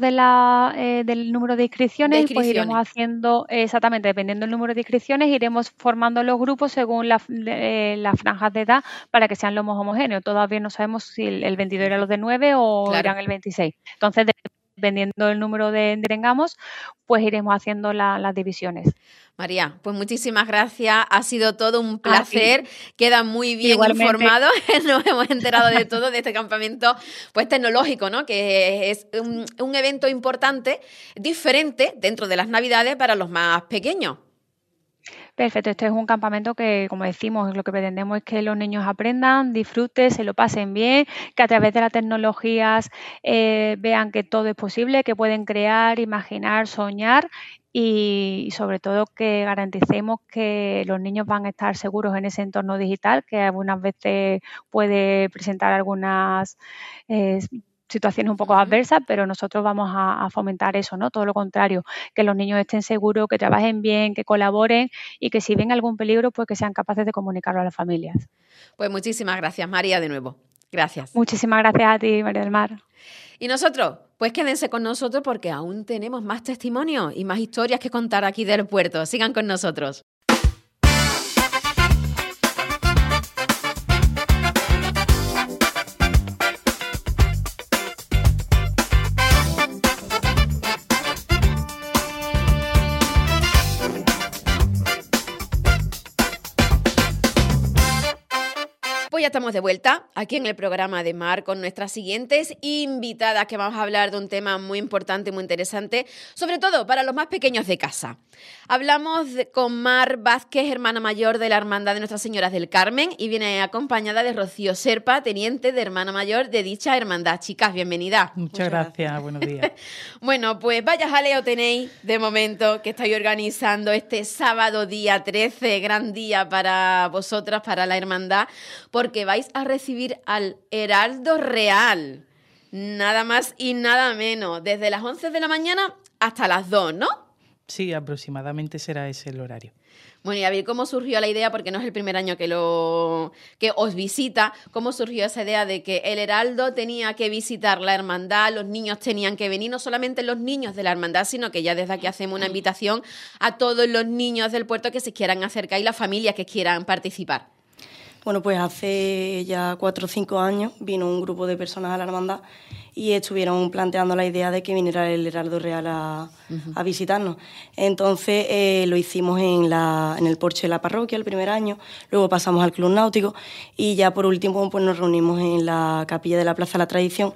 del número de inscripciones, pues iremos haciendo, exactamente, dependiendo del número de inscripciones, iremos formando los grupos según las franjas de edad para que sean los más homogéneos. Todavía no sabemos si el 22 era los de 9 o eran el 26. Entonces, dependiendo del número que tengamos, pues iremos haciendo las divisiones. María, pues muchísimas gracias, ha sido todo un placer, queda muy bien informado, nos hemos enterado de todo de este campamento pues tecnológico, ¿no? Que es un evento importante, diferente dentro de las Navidades para los más pequeños. Perfecto, este es un campamento que, como decimos, lo que pretendemos es que los niños aprendan, disfruten, se lo pasen bien, que a través de las tecnologías vean que todo es posible, que pueden crear, imaginar, soñar y sobre todo que garanticemos que los niños van a estar seguros en ese entorno digital que algunas veces puede presentar algunas situaciones un poco adversas, pero nosotros vamos a fomentar eso, ¿no? Todo lo contrario, que los niños estén seguros, que trabajen bien, que colaboren y que si ven algún peligro, pues que sean capaces de comunicarlo a las familias. Pues muchísimas gracias, María, de nuevo. Gracias. Muchísimas gracias a ti, María del Mar. Y nosotros, pues quédense con nosotros porque aún tenemos más testimonios y más historias que contar aquí del puerto. Sigan con nosotros. Pues ya estamos de vuelta aquí en el programa de Mar con nuestras siguientes invitadas que vamos a hablar de un tema muy importante, muy interesante, sobre todo para los más pequeños de casa. Hablamos con Mar Vázquez, hermana mayor de la Hermandad de Nuestras Señoras del Carmen y viene acompañada de Rocío Serpa, teniente de hermana mayor de dicha hermandad. Chicas, bienvenidas. Muchas gracias, buenos días. Bueno, pues vaya jaleo tenéis de momento que estáis organizando este sábado día 13, gran día para vosotras, para la hermandad, porque vais a recibir al Heraldo Real, nada más y nada menos, desde las 11 de la mañana hasta las 2, ¿no? Sí, aproximadamente será ese el horario. Bueno, y a ver cómo surgió la idea, porque no es el primer año que os visita, cómo surgió esa idea de que el Heraldo tenía que visitar la hermandad, los niños tenían que venir, no solamente los niños de la hermandad, sino que ya desde aquí hacemos una invitación a todos los niños del puerto que se quieran acercar y las familias que quieran participar. Bueno, pues hace ya 4 o 5 años vino un grupo de personas a la hermandad y estuvieron planteando la idea de que viniera el Heraldo Real a visitarnos. Entonces lo hicimos en el porche de la parroquia el primer año, luego pasamos al Club Náutico y ya por último pues nos reunimos en la capilla de la Plaza de la Tradición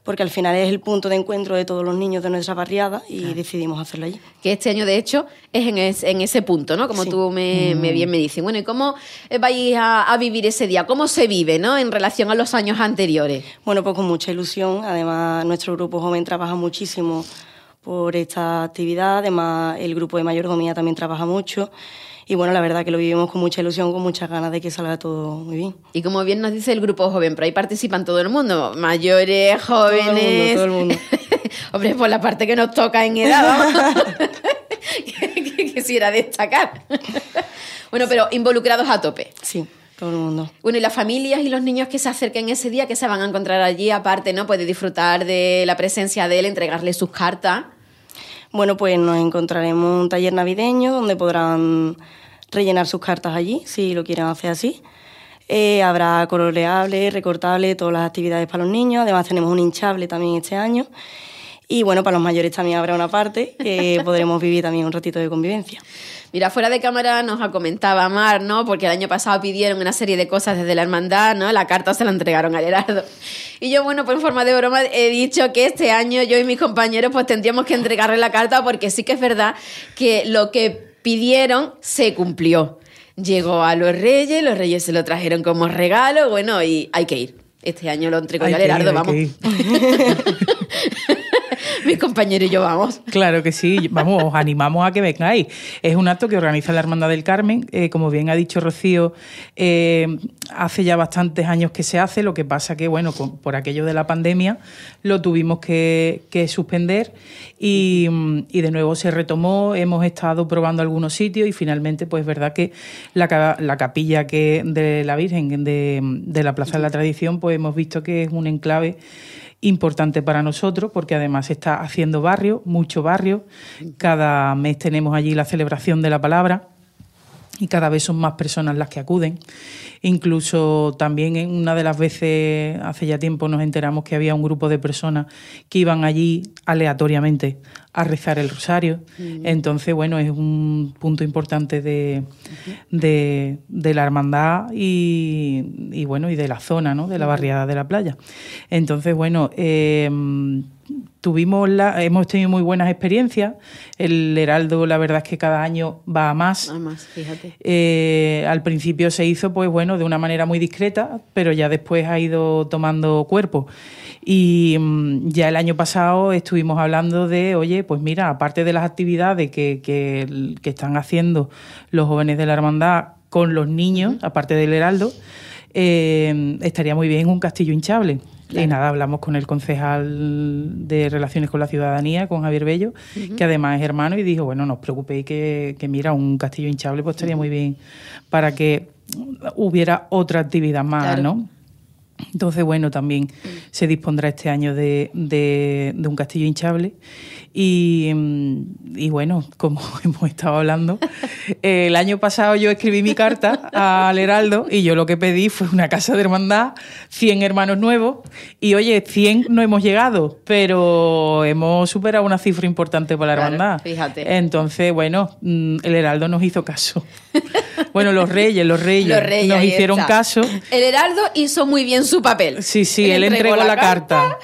porque al final es el punto de encuentro de todos los niños de nuestra barriada y decidimos hacerlo allí. Que este año, de hecho, es en ese punto, ¿no? Como tú bien me dices. Bueno, ¿y cómo vais a vivir ese día? ¿Cómo se vive, ¿no?, en relación a los años anteriores? Bueno, pues con mucha ilusión. Además, nuestro grupo joven trabaja muchísimo por esta actividad. Además, el grupo de mayordomía también trabaja mucho. Y bueno, la verdad que lo vivimos con mucha ilusión, con muchas ganas de que salga todo muy bien. Y como bien nos dice el grupo joven, pero ahí participan todo el mundo, mayores, jóvenes... Todo el mundo. Hombre, por la parte que nos toca en edad, vamos. que quisiera destacar. Bueno, pero involucrados a tope. Sí, todo el mundo. Bueno, y las familias y los niños que se acerquen ese día, que se van a encontrar allí, aparte, ¿no?, puede disfrutar de la presencia de él, entregarle sus cartas. Bueno, pues nos encontraremos en un taller navideño donde podrán rellenar sus cartas allí, si lo quieren hacer así. Habrá coloreable, recortable, todas las actividades para los niños. Además tenemos un hinchable también este año. Y bueno, para los mayores también habrá una parte que podremos vivir también un ratito de convivencia. Mira, fuera de cámara nos comentaba Mar, ¿no?, porque el año pasado pidieron una serie de cosas desde la hermandad, ¿no? La carta se la entregaron al Heraldo. Y yo, bueno, pues en forma de broma he dicho que este año yo y mis compañeros pues tendríamos que entregarle la carta, porque sí que es verdad que lo que pidieron se cumplió. Llegó a los reyes se lo trajeron como regalo, bueno, y hay que ir. Este año lo entrego yo al Heraldo, vamos. Mis compañeros y yo vamos. Claro que sí, vamos, os animamos a que vengáis. Es un acto que organiza la Hermandad del Carmen, como bien ha dicho Rocío, hace ya bastantes años que se hace, lo que pasa que, bueno, por aquello de la pandemia lo tuvimos que suspender y de nuevo se retomó. Hemos estado probando algunos sitios y finalmente, pues es verdad que la capilla de la Virgen de la Plaza de la Tradición, pues hemos visto que es un enclave importante para nosotros, porque además se está haciendo barrio, mucho barrio. Cada mes tenemos allí la celebración de la palabra y cada vez son más personas las que acuden. Incluso también en una de las veces, hace ya tiempo, nos enteramos que había un grupo de personas que iban allí aleatoriamente a rezar el rosario. Entonces, bueno, es un punto importante de la hermandad y bueno, y de la zona, ¿no?, de la barriada de la playa. Entonces, bueno, hemos tenido muy buenas experiencias. El Heraldo, la verdad es que cada año va a más. A más, fíjate. Al principio se hizo, pues bueno, de una manera muy discreta, pero ya después ha ido tomando cuerpo. Y ya el año pasado estuvimos hablando de, oye, pues mira, aparte de las actividades que están haciendo los jóvenes de la hermandad con los niños, aparte del Heraldo, estaría muy bien un castillo hinchable. Claro. Y nada, hablamos con el concejal de Relaciones con la Ciudadanía, con Javier Bello, que además es hermano, y dijo, bueno, no os preocupéis que mira, un castillo hinchable pues estaría muy bien para que hubiera otra actividad más, claro, ¿no? Entonces, bueno, también se dispondrá este año de un castillo hinchable y bueno, como hemos estado hablando, el año pasado yo escribí mi carta al Heraldo y yo lo que pedí fue una casa de hermandad, 100 hermanos nuevos y, oye, 100 no hemos llegado, pero hemos superado una cifra importante para la hermandad. Fíjate. Entonces, bueno, el Heraldo nos hizo caso. Bueno, los reyes nos hicieron caso. El Heraldo hizo muy bien su papel. Sí, él entregó la carta.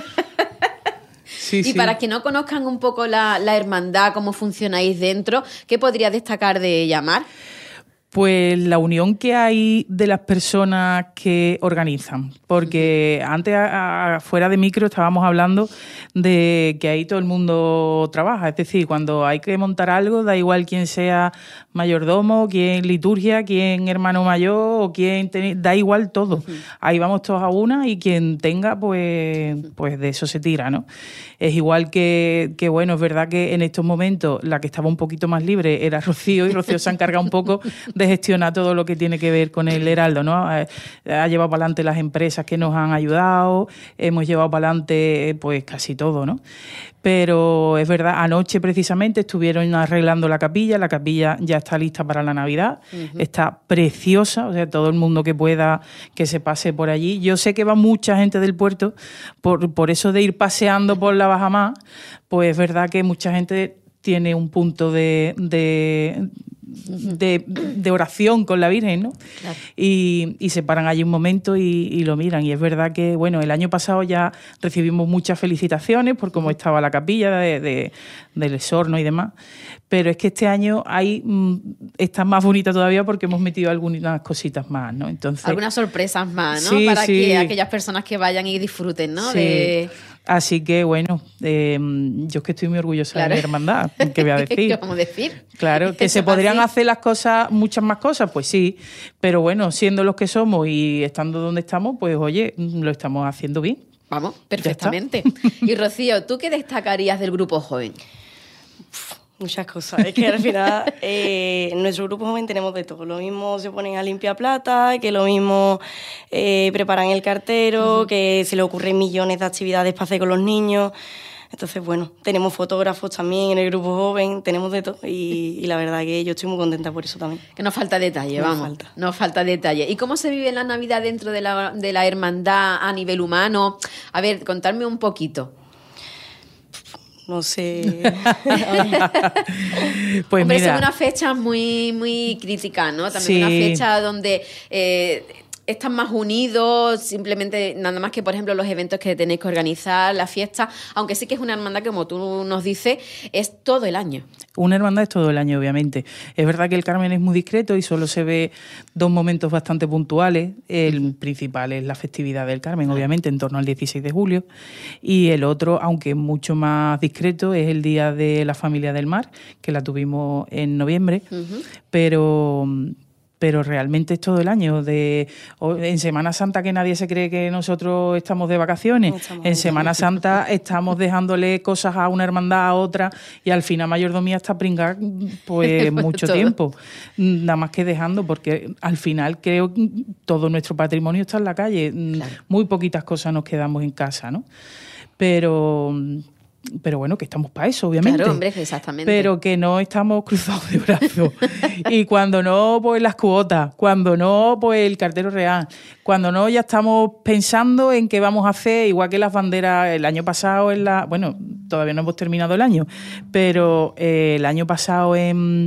Y para que no conozcan un poco la hermandad, cómo funcionáis dentro, ¿qué podría destacar de ella, Mar? Pues la unión que hay de las personas que organizan, porque antes fuera de micro estábamos hablando de que ahí todo el mundo trabaja, es decir, cuando hay que montar algo, da igual quién sea mayordomo, quién liturgia, quién hermano mayor o quién da igual todo. Ahí vamos todos a una y quien tenga, pues de eso se tira, ¿no? Es igual que bueno, es verdad que en estos momentos la que estaba un poquito más libre era Rocío, y Rocío se ha encargado un poco de gestionar todo lo que tiene que ver con el Heraldo, ¿no? Ha llevado para adelante las empresas que nos han ayudado, hemos llevado para adelante pues casi todo, ¿no? Pero es verdad, anoche precisamente estuvieron arreglando la capilla ya está lista para la Navidad, está preciosa, o sea, todo el mundo que pueda que se pase por allí. Yo sé que va mucha gente del puerto, por eso de ir paseando por la Bajamar, pues es verdad que mucha gente tiene un punto de de oración con la Virgen, ¿no? Claro. Y se paran allí un momento y lo miran. Y es verdad que, bueno, el año pasado ya recibimos muchas felicitaciones por cómo estaba la capilla del Esorno y demás. Pero es que este año está más bonita todavía porque hemos metido algunas cositas más, ¿no? Entonces, algunas sorpresas más, ¿no? Sí, para sí. que aquellas personas que vayan y disfruten, ¿no? Sí. Así que, bueno, yo es que estoy muy orgullosa de mi hermandad, ¿qué voy a decir? ¿Qué vamos a decir? Claro, que se podrían hacer las cosas, muchas más cosas, pues sí, pero bueno, siendo los que somos y estando donde estamos, pues oye, lo estamos haciendo bien. Vamos, perfectamente. Y Rocío, ¿tú qué destacarías del grupo joven? Muchas cosas. Es que al final en nuestro grupo joven tenemos de todo. Lo mismo se ponen a limpiar plata, que lo mismo preparan el cartero, que se le ocurren millones de actividades para hacer con los niños. Entonces, bueno, tenemos fotógrafos también en el grupo joven, tenemos de todo y la verdad que yo estoy muy contenta por eso también. Que nos falta detalle, nos falta detalle. ¿Y cómo se vive la Navidad dentro de la hermandad a nivel humano? A ver, contadme un poquito. No sé. Pues hombre, mira, son unas fechas muy, muy críticas, ¿no? También sí. una fecha donde están más unidos, simplemente nada más que, por ejemplo, los eventos que tenéis que organizar, la fiesta, aunque sí que es una hermandad que, como tú nos dices, es todo el año. Una hermandad es todo el año, obviamente. Es verdad que el Carmen es muy discreto y solo se ve 2 momentos bastante puntuales. El principal es la festividad del Carmen, obviamente, en torno al 16 de julio. Y el otro, aunque es mucho más discreto, es el Día de la Familia del Mar, que la tuvimos en noviembre. Pero realmente es todo el año. En Semana Santa, que nadie se cree que nosotros estamos de vacaciones. En Semana Santa estamos dejándole cosas a una hermandad, a otra, y al final mayordomía hasta pringar pues mucho tiempo. Nada más que dejando, porque al final creo que todo nuestro patrimonio está en la calle. Claro. Muy poquitas cosas nos quedamos en casa, ¿no? Pero bueno, que estamos para eso, obviamente. Claro, hombre, exactamente. Pero que no estamos cruzados de brazos. Y cuando no, pues las cuotas. Cuando no, pues el cartero real. Cuando no, ya estamos pensando en qué vamos a hacer, igual que las banderas el año pasado bueno, todavía no hemos terminado el año, pero el año pasado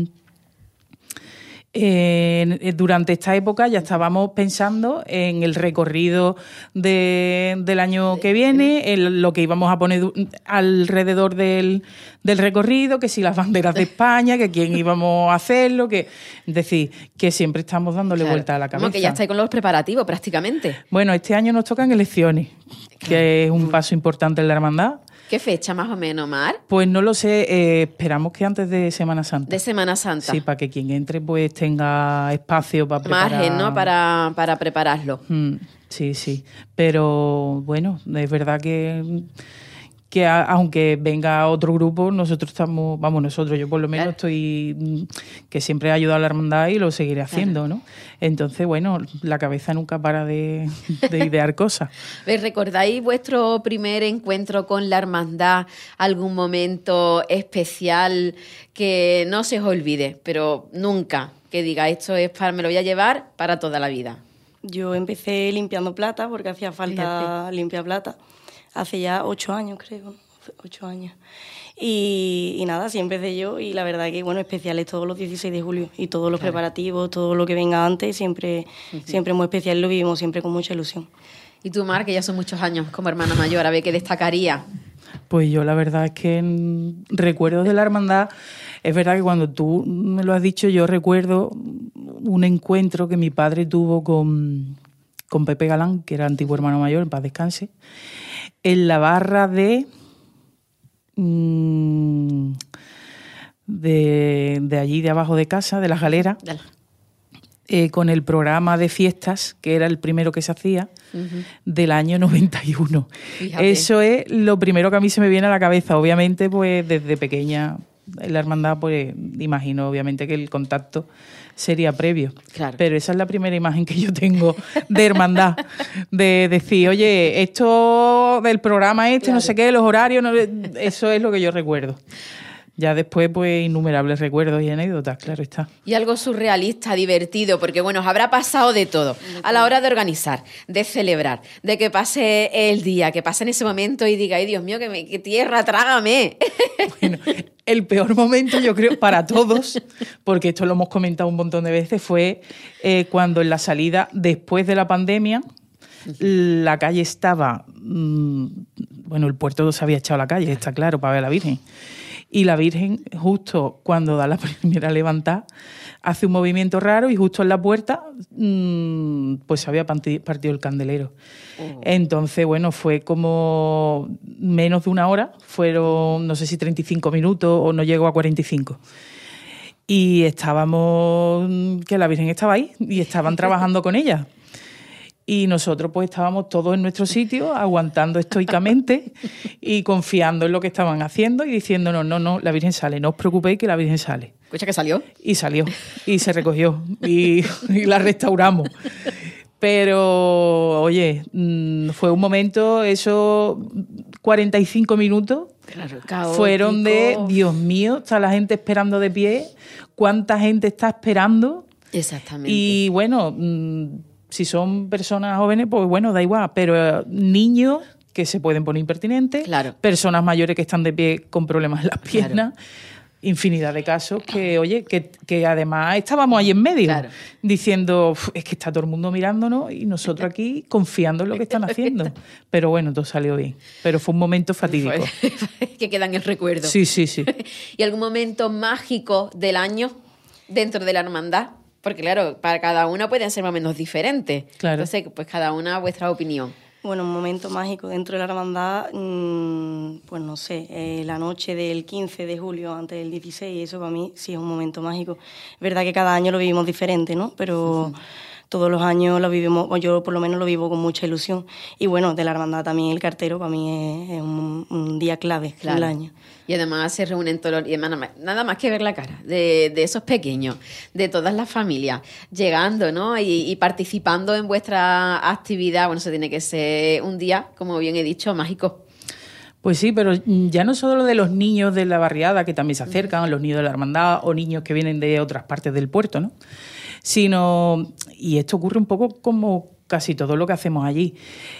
durante esta época ya estábamos pensando en el recorrido del año que viene, en lo que íbamos a poner alrededor del recorrido, que si las banderas de España, que quién íbamos a hacerlo, es decir, que siempre estamos dándole vuelta a la cabeza. Como que ya estáis con los preparativos prácticamente. Bueno, este año nos tocan elecciones, que es un paso importante en la hermandad. ¿Qué fecha más o menos, Mar? Pues no lo sé, esperamos que antes de Semana Santa. De Semana Santa. Sí, para que quien entre pues tenga espacio para preparar. Margen, ¿no? Para prepararlo. Sí. Pero bueno, es verdad que aunque venga otro grupo, nosotros yo por lo menos estoy, que siempre he ayudado a la hermandad y lo seguiré haciendo, ¿no? Entonces, bueno, la cabeza nunca para de idear cosas. ¿Recordáis vuestro primer encuentro con la hermandad? ¿Algún momento especial que no se os olvide, pero nunca que diga me lo voy a llevar para toda la vida? Yo empecé limpiando plata porque hacía falta limpiar plata. Hace ya 8 años, creo, 8 años. Y nada, así empecé yo y la verdad que, bueno, especial es todos los 16 de julio y todos los preparativos, todo lo que venga antes, siempre muy especial, lo vivimos siempre con mucha ilusión. Y tú, Mar, que ya son muchos años como hermana mayor, a ver qué destacaría. Pues yo la verdad es que en recuerdos de la hermandad, es verdad que cuando tú me lo has dicho, yo recuerdo un encuentro que mi padre tuvo con Pepe Galán, que era antiguo hermano mayor, en paz descanse, en la barra de allí de abajo de casa, de las galeras, con el programa de fiestas, que era el primero que se hacía, del año 91. Fíjate. Eso es lo primero que a mí se me viene a la cabeza. Obviamente, pues desde pequeña en la hermandad, pues imagino obviamente que el contacto sería previo. Claro. Pero esa es la primera imagen que yo tengo de hermandad, de decir, oye, esto del programa no sé qué, los horarios, eso es lo que yo recuerdo. Ya después, pues, innumerables recuerdos y anécdotas, claro está. Y algo surrealista, divertido, porque, bueno, os habrá pasado de todo. A la hora de organizar, de celebrar, de que pase el día, que pase en ese momento y diga, ay, Dios mío, que tierra, trágame. Bueno, el peor momento, yo creo, para todos, porque esto lo hemos comentado un montón de veces, fue cuando en la salida, después de la pandemia, la calle estaba... bueno, el puerto se había echado a la calle, está claro, para ver a la Virgen. Y la Virgen, justo cuando da la primera levantada, hace un movimiento raro y justo en la puerta pues se había partido el candelero. Entonces, bueno, fue como menos de una hora, fueron no sé si 35 minutos o no llegó a 45. Y estábamos, que la Virgen estaba ahí y estaban trabajando con ella. Y nosotros pues estábamos todos en nuestro sitio, aguantando estoicamente y confiando en lo que estaban haciendo y diciéndonos, no, la Virgen sale, no os preocupéis que la Virgen sale. ¿Escucha que salió? Y salió, y se recogió, y la restauramos. Pero, oye, fue un momento, esos 45 minutos claro, fueron de, Dios mío, está la gente esperando de pie, cuánta gente está esperando. Exactamente. Y bueno... si son personas jóvenes, pues bueno, da igual, pero niños que se pueden poner impertinentes, claro. Personas mayores que están de pie con problemas en las piernas, claro. Infinidad de casos que, oye, que además estábamos ahí en medio, claro. Diciendo, es que está todo el mundo mirándonos y nosotros aquí confiando en lo que están haciendo. Pero bueno, todo salió bien. Pero fue un momento fatídico. Que queda en el recuerdo. Sí. ¿Y algún momento mágico del año dentro de la hermandad? Porque, claro, para cada una pueden ser momentos diferentes. Claro. Entonces, pues cada una vuestra opinión. Bueno, un momento mágico dentro de la hermandad, pues no sé, la noche del 15 de julio antes del 16, eso para mí sí es un momento mágico. Es verdad que cada año lo vivimos diferente, ¿no? Pero... todos los años lo vivimos, yo por lo menos lo vivo con mucha ilusión. Y bueno, de la hermandad también el cartero para mí es un día clave del año. Y además se reúnen todos los... Y nada más que ver la cara de esos pequeños, de todas las familias, llegando, ¿no? Y participando en vuestra actividad. Bueno, eso tiene que ser un día, como bien he dicho, mágico. Pues sí, pero ya no solo de los niños de la barriada, que también se acercan, los niños de la hermandad o niños que vienen de otras partes del puerto, ¿no? Sino, y esto ocurre un poco como casi todo lo que hacemos allí.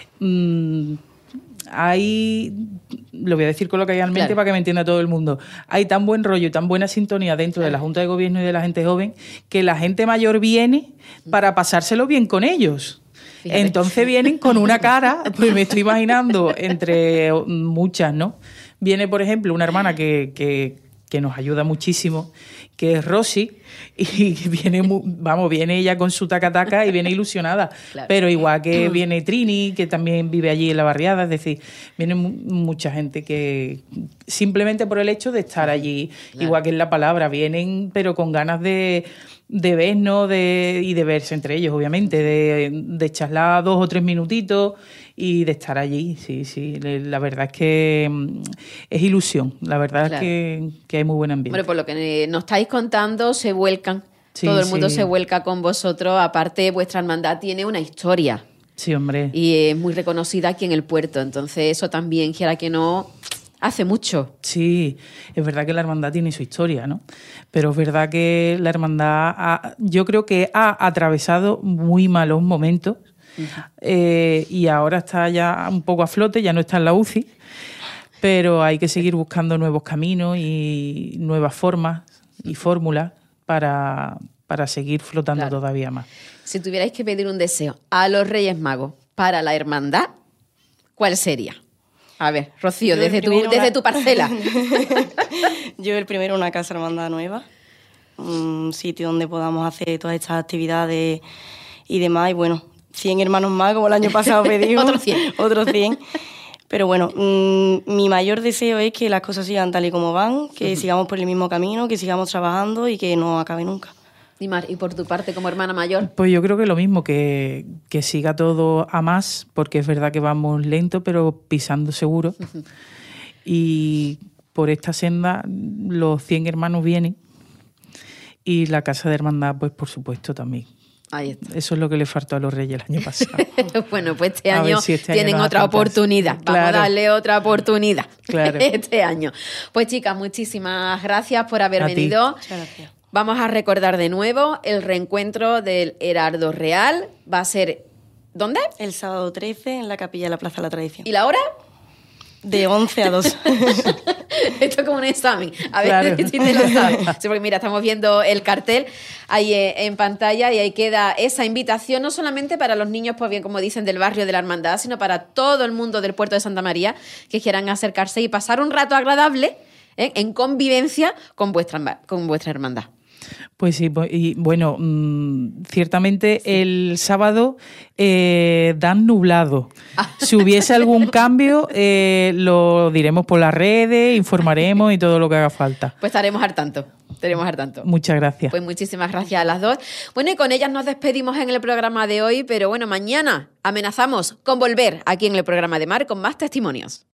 Hay, lo voy a decir coloquialmente, claro, para que me entienda todo el mundo, hay tan buen rollo y tan buena sintonía dentro de la Junta de Gobierno y de la gente joven que la gente mayor viene para pasárselo bien con ellos. Fíjate. Entonces vienen con una cara, pues me estoy imaginando, entre muchas, ¿no? Viene, por ejemplo, una hermana que nos ayuda muchísimo, que es Rosy, y viene ella con su taca-taca y viene ilusionada. Claro. Pero igual que viene Trini, que también vive allí en la barriada, es decir, viene mucha gente que simplemente por el hecho de estar allí, claro, igual que en La Palabra, vienen pero con ganas de vernos y de verse entre ellos, obviamente, de charlar 2 o 3 minutitos y de estar allí. Sí, la verdad es que es ilusión, la verdad, claro, es que hay muy buen ambiente. Bueno, por lo que nos estáis contando, se vuelcan, todo el mundo se vuelca con vosotros, aparte vuestra hermandad tiene una historia. Sí, hombre. Y es muy reconocida aquí en el puerto, entonces eso también, quiera que no... hace mucho. Sí, es verdad que la hermandad tiene su historia, ¿no? Pero es verdad que la hermandad yo creo que ha atravesado muy malos momentos, y ahora está ya un poco a flote, ya no está en la UCI, pero hay que seguir buscando nuevos caminos y nuevas formas y fórmulas para seguir flotando, claro, todavía más. Si tuvierais que pedir un deseo a los Reyes Magos para la hermandad, ¿cuál sería? A ver, Rocío, desde tu parcela. Yo el primero, una casa hermandad nueva, un sitio donde podamos hacer todas estas actividades y demás. Y bueno, 100 hermanos más, como el año pasado pedimos. Otros 100. Pero bueno, mi mayor deseo es que las cosas sigan tal y como van, que sigamos por el mismo camino, que sigamos trabajando y que no acabe nunca. Dimar, ¿y por tu parte como hermana mayor? Pues yo creo que lo mismo, que siga todo a más, porque es verdad que vamos lento, pero pisando seguro. Y por esta senda los 100 hermanos vienen y la casa de hermandad, pues por supuesto también. Ahí está. Eso es lo que le faltó a los Reyes el año pasado. Bueno, pues este año tienen otra oportunidad. Vamos a darle otra oportunidad este año. Pues chicas, muchísimas gracias por haber venido. Muchas gracias. Vamos a recordar de nuevo el reencuentro del Heraldo Real. Va a ser, ¿dónde? El sábado 13 en la Capilla de la Plaza de la Tradición. ¿Y la hora? De 11 a 2. Esto es como un examen. A ver si te lo sabes. Sí, porque mira, estamos viendo el cartel ahí en pantalla y ahí queda esa invitación, no solamente para los niños, pues bien, como dicen, del barrio de la Hermandad, sino para todo el mundo del puerto de Santa María que quieran acercarse y pasar un rato agradable en convivencia con vuestra hermandad. Pues sí, y bueno, ciertamente el sábado dan nublado. Si hubiese algún cambio, lo diremos por las redes, informaremos y todo lo que haga falta. Pues estaremos al tanto. Muchas gracias. Pues muchísimas gracias a las dos. Bueno, y con ellas nos despedimos en el programa de hoy, pero bueno, mañana amenazamos con volver aquí en el programa de Mar con más testimonios.